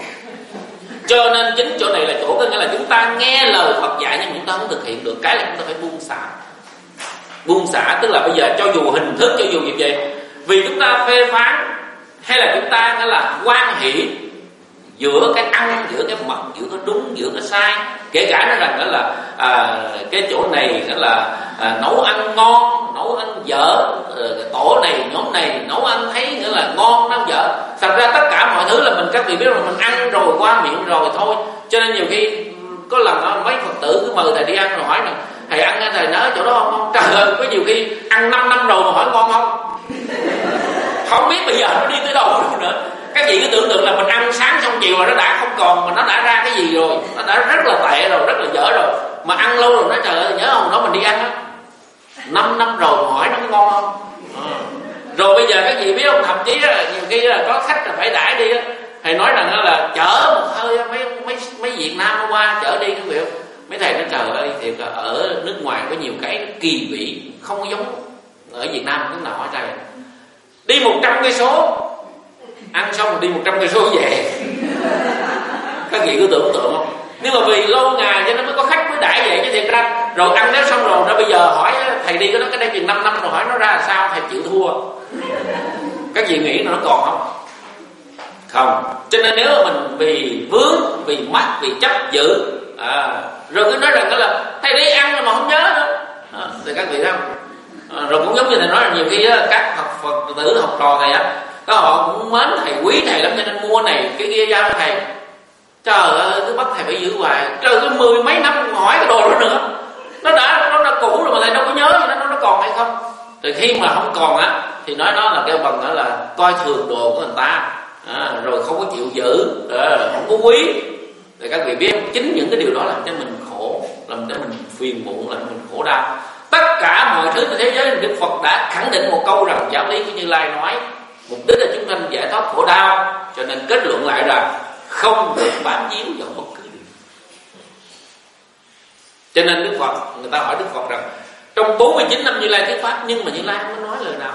Cho nên chính chỗ này là chỗ có nghĩa là chúng ta nghe lời Phật dạy nhưng chúng ta không thực hiện được, cái là chúng ta phải buông xả. Buông xả tức là bây giờ cho dù hình thức, cho dù gì vậy, vì chúng ta phê phán hay là chúng ta nghĩa là quan hỷ giữa cái ăn, giữa cái mật, giữa cái đúng, giữa cái sai. Kể cả nó rằng đó là à, cái chỗ này đó là à, nấu ăn ngon, nấu ăn dở, cái tổ này nhóm này nấu ăn thấy nghĩa là ngon, nấu dở. Thật ra tất cả mọi thứ là mình, các vị biết là mình ăn rồi, qua miệng rồi thôi. Cho nên nhiều khi có lần đó, mấy Phật tử cứ mời thầy đi ăn rồi hỏi là thầy ăn thầy nói chỗ đó không ngon. Trời ơi, có nhiều khi ăn năm năm rồi mà hỏi ngon không, không biết bây giờ nó đi tới đâu rồi nữa. Các vị cứ tưởng tượng là mình ăn sáng xong chiều rồi nó đã không còn, mà nó đã ra cái gì rồi, nó đã rất là tệ rồi, rất là dở rồi. Mà ăn lâu rồi nó trời ơi, nhớ không, nó mình đi ăn á năm năm rồi mà hỏi nó có ngon không. À. Rồi bây giờ các vị biết không, thậm chí là nhiều khi là có khách là phải đãi đi á, thầy nói rằng là chở một hơi mấy mấy mấy Việt Nam nó qua chở đi, các vị không? Mấy thầy nói trời ơi, thiệt là ở nước ngoài có nhiều cái kỳ vị không có giống ở Việt Nam lúc nào hỏi trời. Đi một trăm cây số ăn xong rồi đi một trăm cây số về. Các vị cứ tưởng tượng không? Nhưng mà vì lâu ngày cho nên mới có khách mới đãi vậy chứ thiệt ra rồi ăn nếu xong rồi nó bây giờ hỏi thầy đi cái đó cái đây chừng năm năm rồi hỏi nó ra là sao, thầy chịu thua. Các vị nghĩ nó còn không? Không. Cho nên nếu mà mình vì vướng, vì mắc, vì chấp giữ à, rồi cứ nói rằng đó là thầy đi ăn mà không nhớ nữa à, thì các vị thấy không? À, rồi cũng giống như thầy nói là nhiều khi đó, các học Phật tử học trò thầy á, các họ cũng mến thầy, quý thầy lắm cho nên mua này cái kia giao cho thầy. Trời ơi, cứ bắt thầy phải giữ hoài. Trời ơi, mười mấy năm còn hỏi cái đồ đó nữa. Nó đã nó đã cũ rồi mà thầy đâu có nhớ gì đó, nó nó còn hay không. Rồi khi mà không còn á thì nói nó là kêu bằng đó là coi thường đồ của người ta à, rồi không có chịu giữ à, không có quý. Thì các vị biết chính những cái điều đó làm cho mình khổ, làm cho mình phiền muộn, làm cho mình khổ đau. Tất cả mọi thứ trên thế giới Đức Phật đã khẳng định một câu rằng giáo lý của Như Lai nói mục đích là chúng sanh giải thoát khổ đau, cho nên kết luận lại rằng không được bám víu vào bất cứ điều. Cho nên Đức Phật, người ta hỏi Đức Phật rằng trong bốn mươi chín năm Như Lai thuyết pháp nhưng mà Như Lai không có nói lời nào,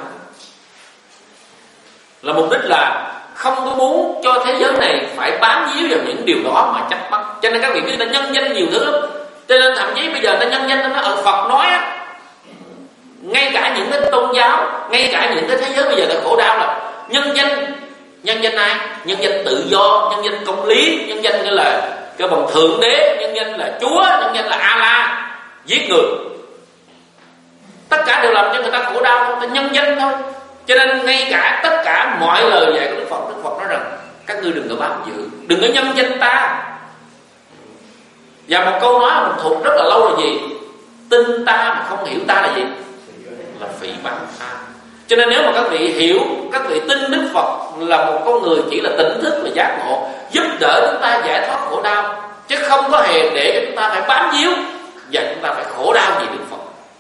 là mục đích là không có muốn cho thế giới này phải bám víu vào những điều đó mà chấp mắc. Cho nên các vị biết là nhân danh nhiều thứ lắm. Cho nên thậm chí bây giờ ta nhân danh nó ở Phật nói á, ngay cả những cái tôn giáo, ngay cả những cái thế giới bây giờ là khổ đau là nhân danh. Nhân danh ai? Nhân danh tự do, nhân danh công lý, nhân danh như là cái bằng thượng đế, nhân danh là Chúa, nhân danh là A-la, giết người. Tất cả đều làm cho người ta khổ đau thôi, ta nhân danh thôi. Cho nên ngay cả tất cả mọi lời dạy của Đức Phật, Đức Phật nói rằng các ngươi đừng có bám giữ, đừng có nhân danh ta. Và một câu nói mình thuộc rất là lâu là gì? Tin ta mà không hiểu ta là gì? Là phỉ báng ta. Cho nên nếu mà các vị hiểu, các vị tin Đức Phật là một con người chỉ là tỉnh thức và giác ngộ, giúp đỡ chúng ta giải thoát khổ đau, chứ không có hề để cho chúng ta phải bám víu và chúng ta phải khổ đau vì Đức Phật.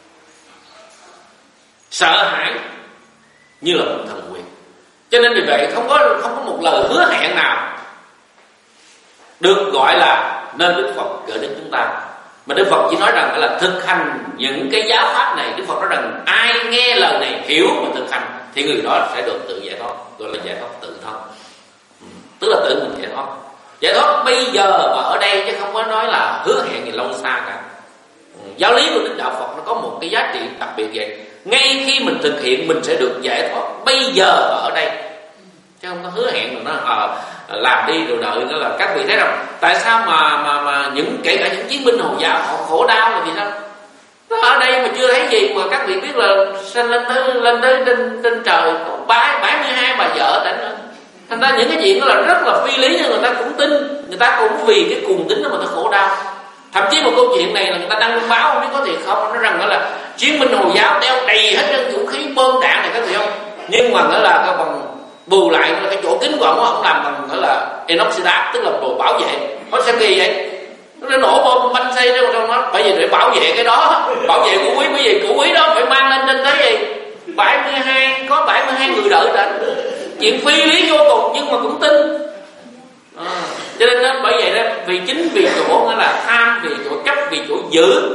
Sợ hãi như là một thần quyền. Cho nên vì vậy không có không có một lời hứa hẹn nào được gọi là nên Đức Phật gửi đến chúng ta. Mà Đức Phật chỉ nói rằng là thực hành những cái giáo pháp này. Đức Phật nói rằng ai nghe lời này hiểu và thực hành thì người đó sẽ được tự giải thoát, gọi là giải thoát tự thân. Ừ. Tức là tự mình giải thoát. Giải thoát bây giờ và ở đây, chứ không có nói là hứa hẹn gì lâu xa cả. Ừ. Giáo lý của Đức Đạo Phật nó có một cái giá trị đặc biệt vậy. Ngay khi mình thực hiện mình sẽ được giải thoát bây giờ và ở đây, chứ không có hứa hẹn mà nó à, làm đi rồi đợi. Đó là các vị thấy không? Tại sao mà mà mà những kể cả những chiến binh Hồi giáo họ khổ đau là vì sao? Nó ở đây mà chưa thấy gì mà các vị biết là sinh lên tới lên tới trên trên trời bái bảy mươi hai bà vợ tỉnh nữa. Thành ra những cái chuyện đó là rất là phi lý, nhưng người ta cũng tin, người ta cũng vì cái cuồng tín đó mà ta khổ đau. Thậm chí một câu chuyện này là người ta đăng báo không biết có thiệt không, nó rằng đó là chiến binh Hồi giáo đeo đầy hết cái vũ khí bom đạn này, các vị không? Nhưng mà nó là cái bằng bù lại là cái chỗ kính của ông, ông làm bằng gọi là inoxidat, tức là đồ bảo vệ. Nó sao kỳ vậy? Nó nổ bom banh xây đâu trong nó, bởi vì để bảo vệ cái đó, bảo vệ của quý, bởi vì của quý đó phải mang lên trên thế gì bảy mươi hai, có bảy mươi hai người đợi đánh. Chuyện phi lý vô cùng nhưng mà cũng tin. À, cho nên đó, bởi vậy đó, vì chính vì chỗ đó là tham, vì chỗ chấp, vì chỗ giữ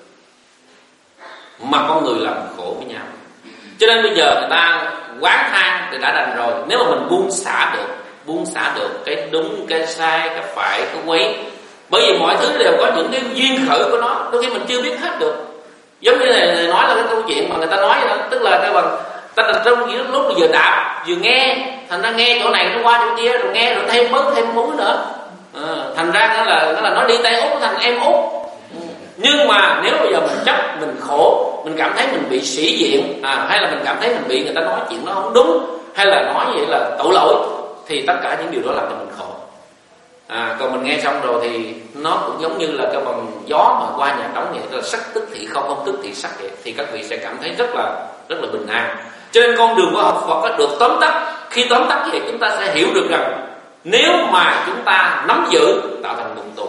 mà con người làm khổ với nhau. Cho nên bây giờ người ta quán than thì đã đành rồi. Nếu mà mình buông xả được, buông xả được cái đúng, cái sai, cái phải, cái quấy. Bởi vì mọi thứ đều có những cái duyên khởi của nó, đôi khi mình chưa biết hết được. Giống như này nói là cái câu chuyện mà người ta nói đó, tức là cái bằng ta trong những lúc vừa đạp vừa nghe thành ra nghe chỗ này nó qua chỗ kia, rồi nghe rồi thêm bớt thêm muối nữa. À, thành ra nó là nó là nó đi Tây Úc thành em Úc. Nhưng mà nếu bây giờ mình chấp, mình khổ, mình cảm thấy mình bị sĩ diện, à, hay là mình cảm thấy mình bị người ta nói chuyện nó không đúng, hay là nói vậy là tội lỗi, thì tất cả những điều đó làm cho mình khổ. À, còn mình nghe xong rồi thì nó cũng giống như là cái bằng gió mà qua nhà trống vậy, là sắc tức thì không, không tức thì sắc vậy, thì các vị sẽ cảm thấy rất là rất là bình an. Cho nên con đường của học Phật được tóm tắt. Khi tóm tắt vậy chúng ta sẽ hiểu được rằng nếu mà chúng ta nắm giữ tạo thành ngục tù.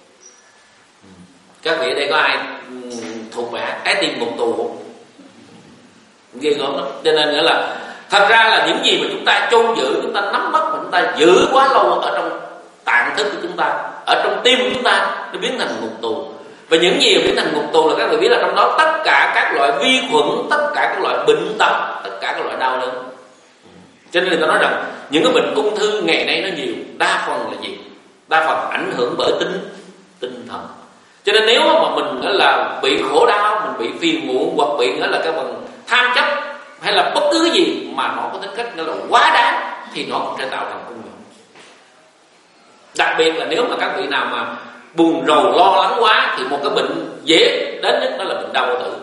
Các vị ở đây có ai thuộc về trái tim ngục tù không? Ghê gớm lắm. Cho nên nghĩa là thật ra là những gì mà chúng ta chôn giữ, chúng ta nắm bắt, chúng ta giữ quá lâu ở trong tạng thức của chúng ta, ở trong tim của chúng ta, nó biến thành ngục tù. Và những gì biến thành ngục tù là các vị biết là trong đó tất cả các loại vi khuẩn, tất cả các loại bệnh tật, tất cả các loại đau đớn. Cho nên người ta nói rằng những cái bệnh ung thư ngày nay nó nhiều, đa phần là gì? Đa phần ảnh hưởng bởi tinh tinh thần. Cho nên nếu mà mình là bị khổ đau, mình bị phiền muộn, hoặc bị nghĩa là cái phần tham chấp, hay là bất cứ cái gì mà nó có tính cách nghĩa là quá đáng, thì nó cũng sẽ tạo thành cung nhục. Đặc biệt là nếu mà các vị nào mà buồn rầu lo lắng quá, thì một cái bệnh dễ đến nhất đó là bệnh đau bao tử.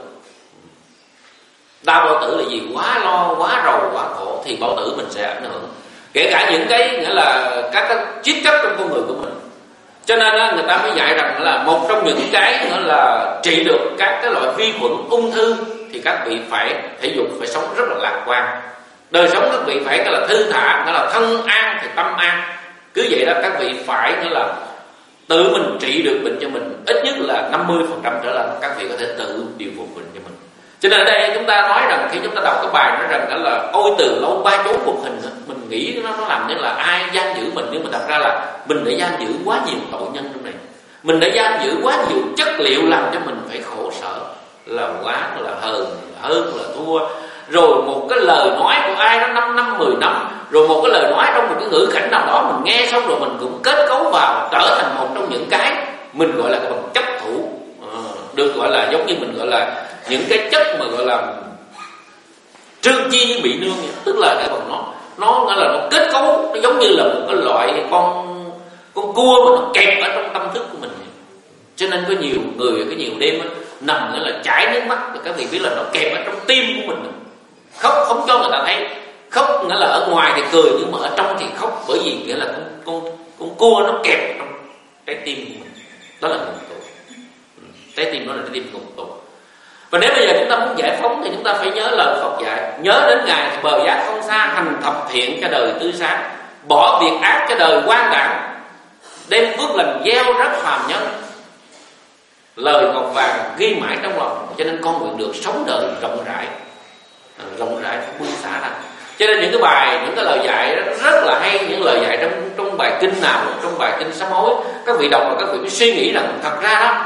Đau bao tử là gì? Quá lo, quá rầu, quá khổ thì bao tử mình sẽ ảnh hưởng. Kể cả những cái nghĩa là các cái chiết chất trong con người của mình. Cho nên người ta mới dạy rằng là một trong những cái nữa là trị được các cái loại vi khuẩn ung thư thì các vị phải thể dục, phải sống rất là lạc quan. Đời sống các vị phải cái là thư thả, nghĩa là thân an thì tâm an. Cứ vậy đó, các vị phải nghĩa là tự mình trị được bệnh cho mình, ít nhất là năm mươi phần trăm trở lên các vị có thể tự điều phục bệnh cho mình. Cho nên ở đây chúng ta nói rằng khi chúng ta đọc cái bài nói rằng đó là ôi từ lâu ba chốn một hình, mình nghĩ nó nó làm nên là ai giam giữ mình, nhưng mà thật ra là mình đã giam giữ quá nhiều tội nhân trong này, mình đã giam giữ quá nhiều chất liệu làm cho mình phải khổ sở, là quá là hờn, hơn là thua. Rồi một cái lời nói của ai đó năm năm mười năm, rồi một cái lời nói trong một cái ngữ cảnh nào đó mình nghe xong rồi mình cũng kết cấu vào trở thành một trong những cái mình gọi là cái bằng chấp thủ, à, được gọi là giống như mình gọi là những cái chất mà gọi là trương chi bị nương, tức là cái bằng nó nó gọi là nó kết cấu, nó giống như là một cái loại con con cua mà nó kẹp ở trong tâm thức của mình. Cho nên có nhiều người có nhiều đêm đó, nằm nghĩa là chảy nước mắt, các vị biết là nó kẹp ở trong tim của mình, khóc không cho người ta thấy, khóc nghĩa là ở ngoài thì cười nhưng mà ở trong thì khóc, bởi vì nghĩa là con con con cua nó kẹp trong trái tim của mình. Đó là ngục tù. Trái tim đó là trái tim ngục tù. Và nếu bây giờ chúng ta muốn giải phóng thì chúng ta phải nhớ lời Phật dạy, nhớ đến Ngài thì bờ giác không xa, hành thập thiện cho đời tươi sáng, bỏ việc ác cho đời quan đảng, đem phước lành gieo rắc phàm nhân. Lời ngọc vàng ghi mãi trong lòng, cho nên con nguyện được sống đời rộng rãi, à, rộng rãi buông xả ra. Cho nên những cái bài, những cái lời dạy rất là hay, những lời dạy trong trong bài kinh nào, trong bài kinh sám hối, các vị đọc và các vị mới suy nghĩ rằng thật ra đó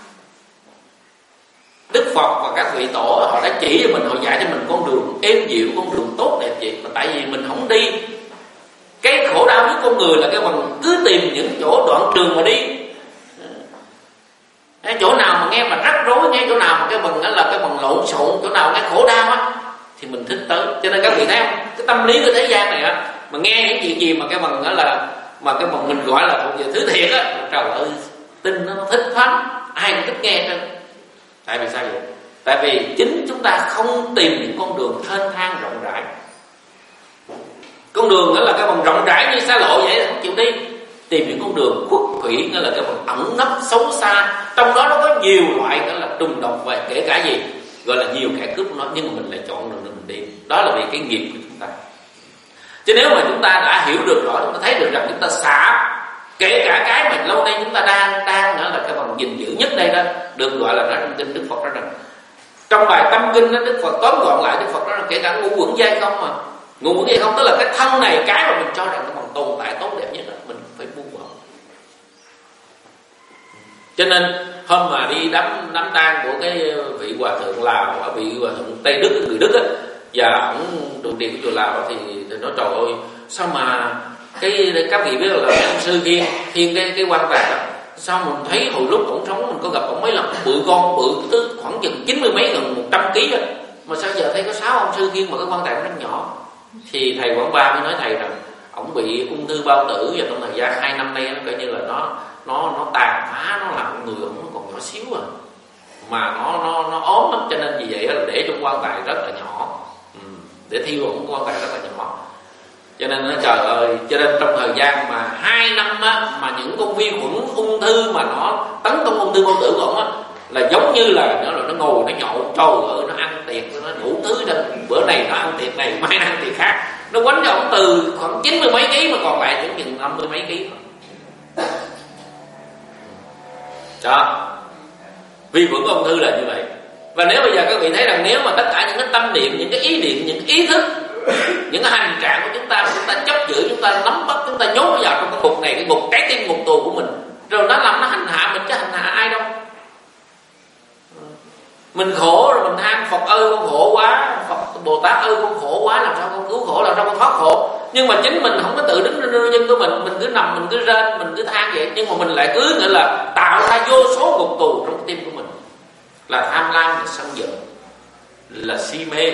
Đức Phật và các vị tổ họ đã chỉ cho mình, họ dạy cho mình con đường êm dịu, con đường tốt đẹp vậy, mà tại vì mình không đi. Cái khổ đau với con người là cái bằng cứ tìm những chỗ đoạn trường mà đi. Cái chỗ nào mà nghe mà rắc rối, nghe chỗ nào mà cái bằng là cái bằng lộn xộn, chỗ nào nghe khổ đau á thì mình thích tới. Cho nên các vị thấy không, cái tâm lý của thế gian này á, mà nghe những chuyện gì mà cái bằng đó là mà cái bằng mình gọi là thuộc về thứ thiệt á, trời ơi tin nó thích lắm, ai cũng thích nghe thôi. Tại vì sao vậy? Tại vì chính chúng ta không tìm những con đường thênh thang rộng rãi. Con đường đó là cái bằng rộng rãi như xa lộ vậy, không chịu đi. Tìm những con đường khuất thủy, nghĩa là cái bằng ẩn nấp xấu xa. Trong đó nó có nhiều loại, nghĩa là trùng độc và kể cả gì gọi là nhiều kẻ cướp nó, nhưng mà mình lại chọn đường mình đi. Đó là vì cái nghiệp của chúng ta. Chứ nếu mà chúng ta đã hiểu được rõ, chúng ta thấy được rằng chúng ta xả kể cả cái mà lâu nay chúng ta đang đang nữa là cái bằng gìn giữ nhất đây đó, được gọi là nói trong kinh Đức Phật nói rằng, trong bài tâm kinh đó, Đức Phật tóm gọn lại, Đức Phật nói rằng kể cả ngũ quẩn giai không mà ngũ quẩn giai không, tức là cái thân này, cái mà mình cho rằng cái bằng tồn tại tốt đẹp nhất đó, mình phải buông bỏ. Cho nên hôm mà đi đám đám tang của cái vị hòa thượng Lào, vị hòa thượng Tây Đức, người Đức á, và ổng trụ trì của chùa Lào thì, thì nói trời ơi sao mà cái các vị biết là ông sư Kiên Thiên cái cái quan tài đó, sao mình thấy hồi lúc ổng sống mình có gặp ổng mấy lần, bự con bự tới khoảng chừng chín mươi mấy gần một trăm ký á, mà sao giờ thấy có sáu ông sư Kiên mà cái quan tài nó nhỏ. Thì thầy Quảng Ba mới nói thầy rằng ổng bị ung thư bao tử, và trong thời gian hai năm nay nó coi như là nó nó nó tàn phá, nó làm người ổng còn nhỏ xíu à, mà nó nó nó ốm lắm, cho nên vì vậy là để trong quan tài rất là nhỏ, ừ, để thiêu ổng quan tài rất là nhỏ. Cho nên nó trời ơi, cho nên trong thời gian mà hai năm á, mà những con vi khuẩn ung thư mà nó tấn công ung thư bao tử của ổng á, là giống như là nó nó ngồi nó nhậu, trời ơi, nó ăn tiệc, nó đủ thứ đó. Bữa này nó ăn tiệc này, mai nó ăn tiệc khác, nó quánh cho ổng từ khoảng chín mươi mấy ký mà còn lại chỉ chừng năm mươi mấy ký đó. Vi khuẩn ung thư là như vậy. Và nếu bây giờ các vị thấy rằng nếu mà tất cả những cái tâm niệm, những cái ý niệm, những cái ý thức, những cái hành trạng của chúng ta, chúng ta chấp giữ, chúng ta nắm bắt, chúng ta nhốt vào trong cái ngục này, cái ngục trái tim, ngục tù của mình, rồi nó làm nó hành hạ mình, chứ hành hạ ai đâu. Mình khổ rồi mình than Phật ơi con khổ quá, Phật Bồ Tát ơi con khổ quá, làm sao con cứu khổ, làm sao con thoát khổ. Nhưng mà chính mình không có tự đứng trên nhân của mình, mình cứ nằm, mình cứ rên, mình cứ than vậy. Nhưng mà mình lại cứ nghĩa là tạo ra vô số ngục tù trong tim của mình, là tham lam, là sân giận, là si mê,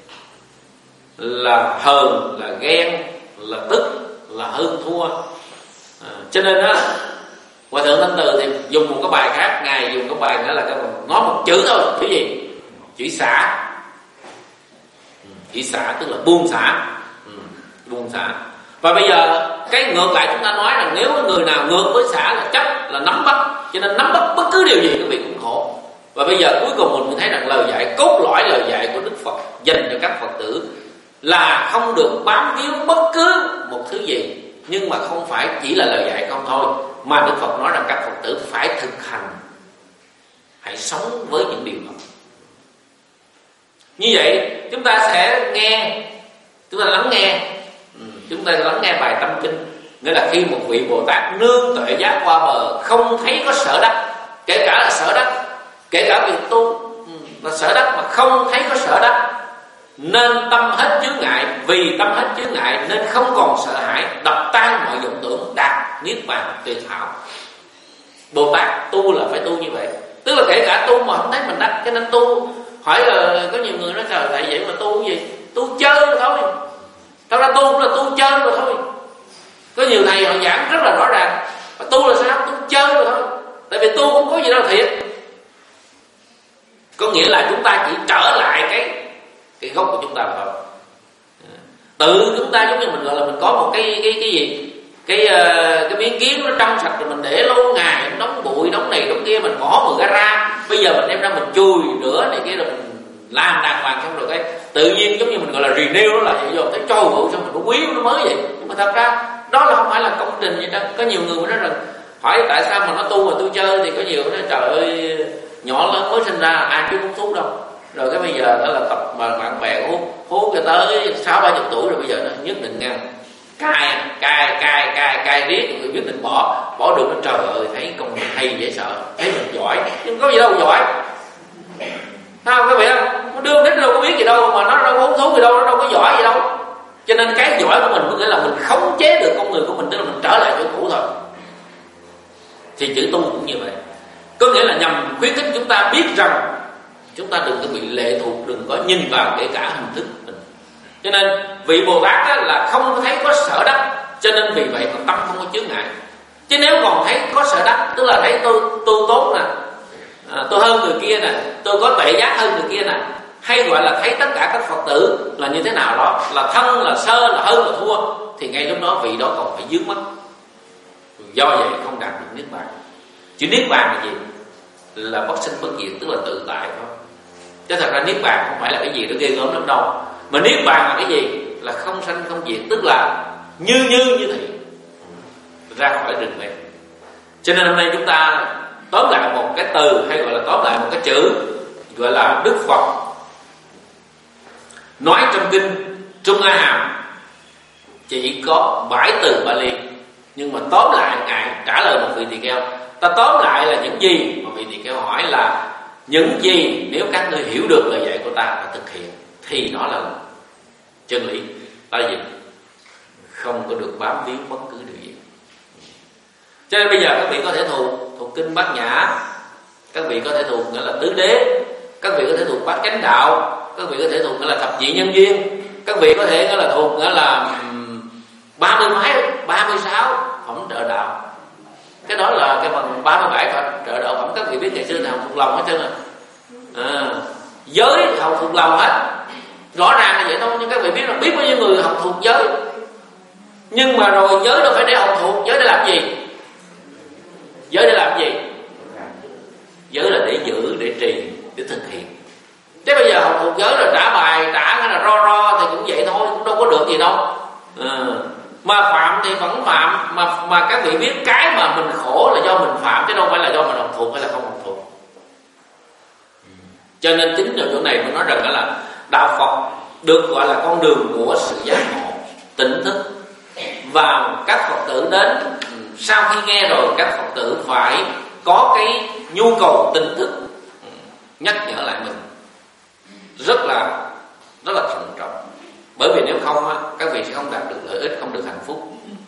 là hờn, là ghen, là tức, là hơn thua. À, cho nên á, Hòa thượng Thanh Từ thì dùng một cái bài khác, ngài dùng cái bài nữa là cái nói một chữ thôi, chữ gì? Chữ xả. Chữ xả tức là buông xả, ừ, buông xả. Và bây giờ cái ngược lại chúng ta nói rằng nếu người nào ngược với xả là chấp, là nắm bắt, cho nên nắm bắt bất cứ điều gì quý vị cũng khổ. Và bây giờ cuối cùng mình thấy rằng lời dạy cốt lõi, lời dạy của Đức Phật dành cho các Phật tử là không được bám víu bất cứ một thứ gì, nhưng mà không phải chỉ là lời dạy không thôi, mà Đức Phật nói rằng các Phật tử phải thực hành, hãy sống với những điều đó. Như vậy chúng ta sẽ nghe, chúng ta lắng nghe, chúng ta lắng nghe bài tâm kinh, nghĩa là khi một vị Bồ Tát nương tuệ giác qua bờ, không thấy có sở đắc, kể cả là sở đắc, kể cả việc tu là sở đắc mà không thấy có sở đắc, nên tâm hết chướng ngại, vì tâm hết chướng ngại nên không còn sợ hãi, đập tan mọi vọng tưởng, đạt niết bàn tuyệt hảo. Bồ Tát tu là phải tu như vậy, tức là kể cả tu mà không thấy mình đắc, cho nên tu. Hỏi là có nhiều người nói trời thầy vậy mà tu cái gì? Tu chơi rồi thôi. Thật ra tu cũng là tu chơi rồi thôi. Có nhiều thầy họ giảng rất là rõ ràng, tu là sao? Tu chơi rồi thôi. Tại vì tu không có gì đâu thiệt. Có nghĩa là chúng ta chỉ trở lại cái cái gốc của chúng ta mà thôi. Tự chúng ta giống như mình gọi là mình có một cái cái cái gì? Cái uh, cái miếng kiến nó trong sạch rồi mình để lâu ngày, nó đóng bụi, đóng này đóng kia, mình bỏ mười gara. Bây giờ mình đem ra mình chùi rửa này kia rồi mình làm đàng hoàng xong rồi cái tự nhiên giống như mình gọi là renew nó lại vậy, rồi thấy trôi bụi xong mình nó quý nó mới vậy. Nhưng mà thật ra đó là không phải là công trình vậy đó. Có nhiều người nói rằng hỏi tại sao mà nó tu mà tu chơi, thì có nhiều nói trời ơi nhỏ lớn mới sinh ra ai chưa hút thuốc đâu, rồi cái bây giờ đó là tập mà bạn bè hút hút cho tới sáu ba chục tuổi rồi bây giờ nó nhất định nha cai cai cai cai cai riết người quyết định bỏ bỏ được. Nó trời ơi thấy công mình hay dễ sợ, thấy mình giỏi nhưng có gì đâu giỏi, sao các vị không? Nó đương đích đâu có biết gì đâu, mà nó đâu có hút thuốc gì đâu, nó đâu có giỏi gì đâu. Cho nên cái giỏi của mình có nghĩa là mình khống chế được con người của mình, tức là mình trở lại chỗ cũ thôi. Thì chữ tu cũng như vậy, có nghĩa là nhằm khuyến khích chúng ta biết rằng chúng ta đừng có bị lệ thuộc, đừng có nhìn vào kể cả hình thức mình. Cho nên vị Bồ Tát đó là không thấy có sở đắc, cho nên vì vậy mà tâm không có chướng ngại. Chứ nếu còn thấy có sở đắc, tức là thấy tôi tôi tốt nè, à, tôi hơn người kia nè, tôi có tuệ giác hơn người kia nè, hay gọi là thấy tất cả các Phật tử là như thế nào đó, là thân, là sơ, là hơn, là thua, thì ngay lúc đó vị đó còn phải dướng mắt. Do vậy không đạt được niết bàn. Chữ niết bàn là gì? Là bất sinh bất diệt, tức là tự tại thôi. Chứ thật ra niết bàn không phải là cái gì đó ghê gớm lắm đâu. Mà niết bàn là cái gì? Là không sanh không diệt, tức là như như như thị, ra khỏi rừng về. Cho nên hôm nay chúng ta tóm lại một cái từ, hay gọi là tóm lại một cái chữ, gọi là Đức Phật nói trong kinh Trung A Hàm chỉ có bảy từ Bali, nhưng mà tóm lại ngài trả lời một vị tỳ kheo. Ta tóm lại là những gì mà vị tỳ kheo hỏi là những gì nếu các ngươi hiểu được lời dạy của ta và thực hiện thì đó là chân lý. Đó là gì? Không có được bám víu bất cứ điều gì. Cho nên bây giờ các vị có thể thuộc thuộc kinh Bát Nhã, các vị có thể thuộc nghĩa là tứ đế, các vị có thể thuộc Bát Chánh Đạo, các vị có thể thuộc nghĩa là thập nhị nhân duyên, các Các vị có thể là thuộc nghĩa là ba mươi mấy, ba mươi sáu phẩm trợ đạo. Cái đó là cái bằng ba mươi bảy phẩm trợ đạo phẩm. Các vị biết ngày xưa nào thuộc lòng hết trơn rồi. À, giới học thuộc lòng hết, rõ ràng là vậy thôi. Nhưng các vị biết là biết bao nhiêu người học thuộc giới, nhưng mà rồi giới đâu phải để học thuộc, giới để làm gì? Giới để làm gì? Giới là để giữ, để trì, để thực hiện. Thế bây giờ học thuộc giới là trả bài, trả hay là ro ro thì cũng vậy thôi, cũng đâu có được gì đâu. À, mà phạm thì vẫn phạm, mà mà các vị biết cái mà mình khổ là do mình phạm, chứ đâu phải là do mình học thuộc hay là không học thuộc. Cho nên chính ở chỗ này mình nói rằng là đạo Phật được gọi là con đường của sự giác ngộ, tỉnh thức. Và các Phật tử đến sau khi nghe rồi, các Phật tử phải có cái nhu cầu tỉnh thức, nhắc nhở lại mình rất là rất là thận trọng. Bởi vì nếu không á, các vị sẽ không đạt được lợi ích, không được hạnh phúc.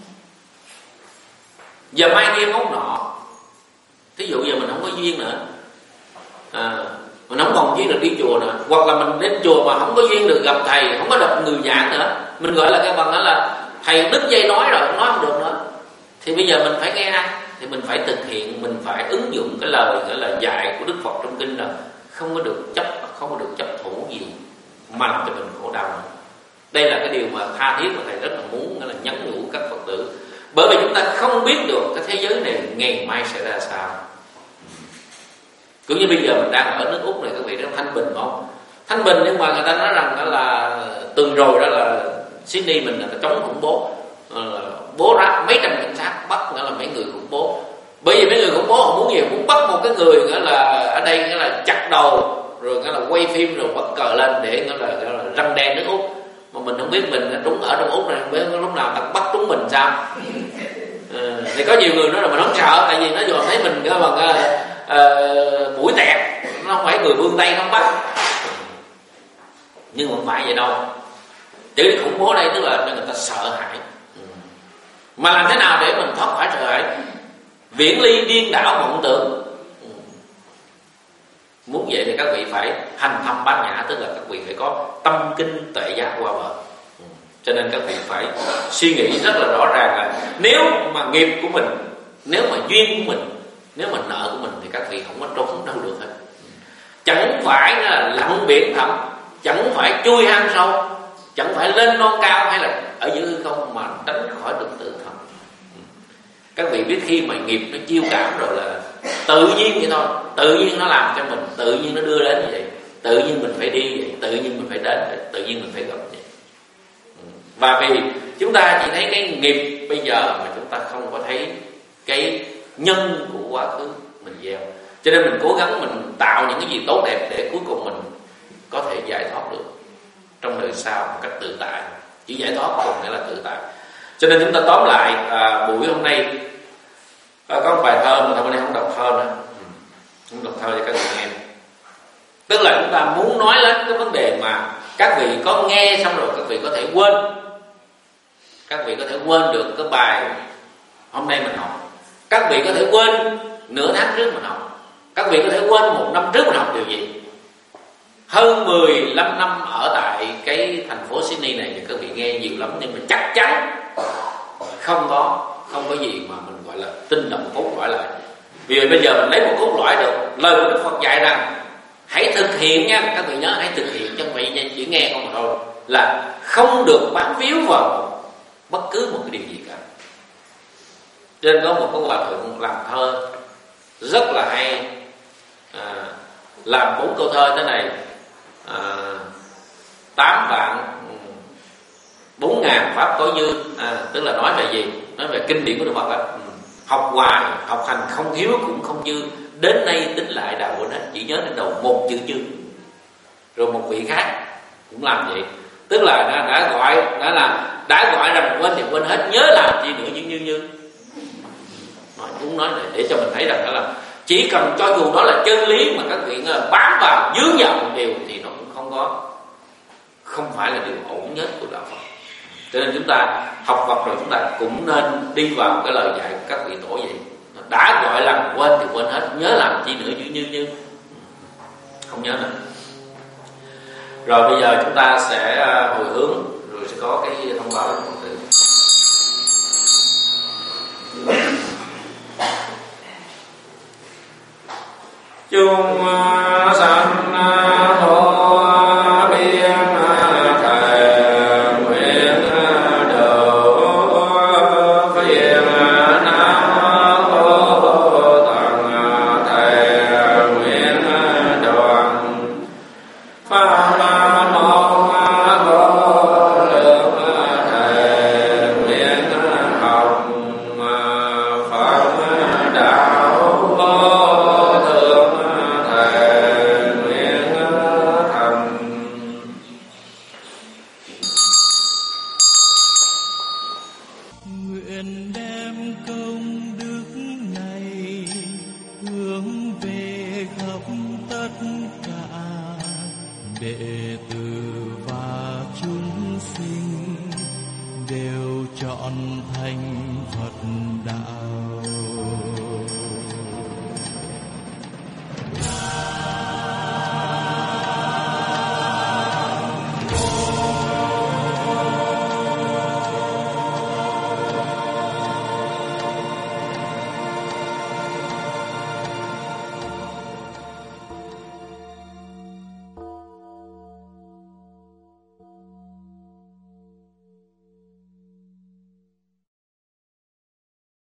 Giờ mai kia mốt nọ, thí dụ giờ mình không có duyên nữa, à, mình không còn duyên được đi chùa nữa, hoặc là mình đến chùa mà không có duyên được gặp thầy, không có gặp người giảng nữa, mình gọi là cái bằng đó là thầy đứt dây nói rồi, nói không được nữa, thì bây giờ mình phải nghe ai? Thì mình phải thực hiện, mình phải ứng dụng cái lời gọi là dạy của Đức Phật trong kinh là không có được chấp, không có được chấp thủ gì mà làm cho mình khổ đau nữa. Đây là cái điều mà tha thiết mà thầy rất là muốn là nhắn nhủ các Phật tử. Bởi vì chúng ta không biết được cái thế giới này ngày mai sẽ ra sao. Cũng như bây giờ mình đang ở nước Úc này, các vị đang thanh bình không? Thanh bình nhưng mà người ta nói rằng đó là tuần rồi đó là Sydney mình là chống khủng bố, bố ra mấy trăm cảnh sát bắt nghĩa là mấy người khủng bố. Bởi vì mấy người khủng bố họ muốn gì? Muốn bắt một cái người nghĩa là ở đây nghĩa là chặt đầu rồi nghĩa là quay phim rồi bắt cờ lên để nghĩa là, nghĩa là răng đen nước Úc. Mà mình không biết mình đúng ở trong Úc này, không biết lúc nào ta bắt chúng mình sao. À, thì có nhiều người nói là mình không sợ, tại vì nó dồn thấy mình cái bằng uh, mũi tẹt, nó không phải người phương Tây không bắt. Nhưng mà không phải vậy đâu. Chữ khủng bố đây tức là cho người ta sợ hãi. Mà làm thế nào để mình thoát khỏi sợ hãi? Viễn ly điên đảo mộng tưởng. Muốn vậy thì các vị phải hành thâm bát nhã, tức là các vị phải có tâm kinh tuệ giác qua bờ. Cho nên các vị phải suy nghĩ rất là rõ ràng là nếu mà nghiệp của mình, nếu mà duyên của mình, nếu mà nợ của mình thì các vị không có trốn đâu được hết. Chẳng phải là lặn biển thẳm, chẳng phải chui hang sâu, chẳng phải lên non cao hay là ở giữa hư không mà tránh khỏi được tự thân. Các vị biết khi mà nghiệp nó chiêu cảm rồi là tự nhiên vậy thôi, tự nhiên nó làm cho mình, tự nhiên nó đưa đến vậy, tự nhiên mình phải đi vậy, tự nhiên mình phải đến vậy, tự nhiên mình phải gặp vậy. Và vì chúng ta chỉ thấy cái nghiệp bây giờ mà chúng ta không có thấy cái nhân của quá khứ mình gieo, cho nên mình cố gắng mình tạo những cái gì tốt đẹp để cuối cùng mình có thể giải thoát được trong đời sau một cách tự tại. Chỉ giải thoát cùng nghĩa là tự tại. Cho nên chúng ta tóm lại à, buổi hôm nay à, có một bài thơ mà hôm nay không đọc thơ nữa, không đọc thơ cho các vị nghe. Tức là chúng ta muốn nói lên cái vấn đề mà các vị có nghe xong rồi các vị có thể quên, các vị có thể quên được cái bài hôm nay mình học, các vị có thể quên nửa tháng trước mình học, các vị có thể quên một năm trước mình học điều gì. Hơn mười lăm năm ở tại cái thành phố Sydney này thì các vị nghe nhiều lắm, nhưng mà chắc chắn không có không có gì mà mình gọi là tinh động cốt lõi lại. Vì bây giờ mình lấy một cốt lõi được, lời của Đức Phật dạy rằng hãy thực hiện nha, các vị nhớ hãy thực hiện, chứ không phải chỉ nghe không mà thôi, là không được bám víu vào bất cứ một cái điều gì cả. Trên có một cái hòa thượng làm thơ rất là hay, à, làm bốn câu thơ thế này: à, tám vạn bốn ngàn pháp tối dư, à, tức là nói về gì? Nói về kinh điển của Đức Phật đó. Học hoài học hành không thiếu cũng không dư, đến nay tính lại đào quên hết, chỉ nhớ đến đầu một chữ dư. Rồi một vị khác cũng làm vậy, tức là đã, đã gọi đã là đã gọi rằng quên thì quên hết, nhớ làm gì nữa như như như nói cũng nói này để cho mình thấy rằng đó là chỉ cần cho dù đó là chân lý mà các vị bám vào dướng vào một điều thì nó cũng không có không phải là điều ổn nhất của đạo Phật. Cho nên chúng ta học Phật rồi chúng ta cũng nên đi vào cái lời dạy của các vị tổ vậy. Đã gọi là quên thì quên hết, nhớ làm chi nữa như như như không nhớ nữa. Rồi bây giờ chúng ta sẽ hồi hướng, rồi sẽ có cái thông báo của Phật tử. Chung sanh thọ biên thề nguyện độ phiền não khổ tận thề nguyện đoạn pháp môn vô lượng thề nguyện học Phật đạo vô thượng thề nguyện thành. Nguyện đem công đức này hướng về khắp tất cả đệ tử và chúng sinh đều trọn thành Phật đạo.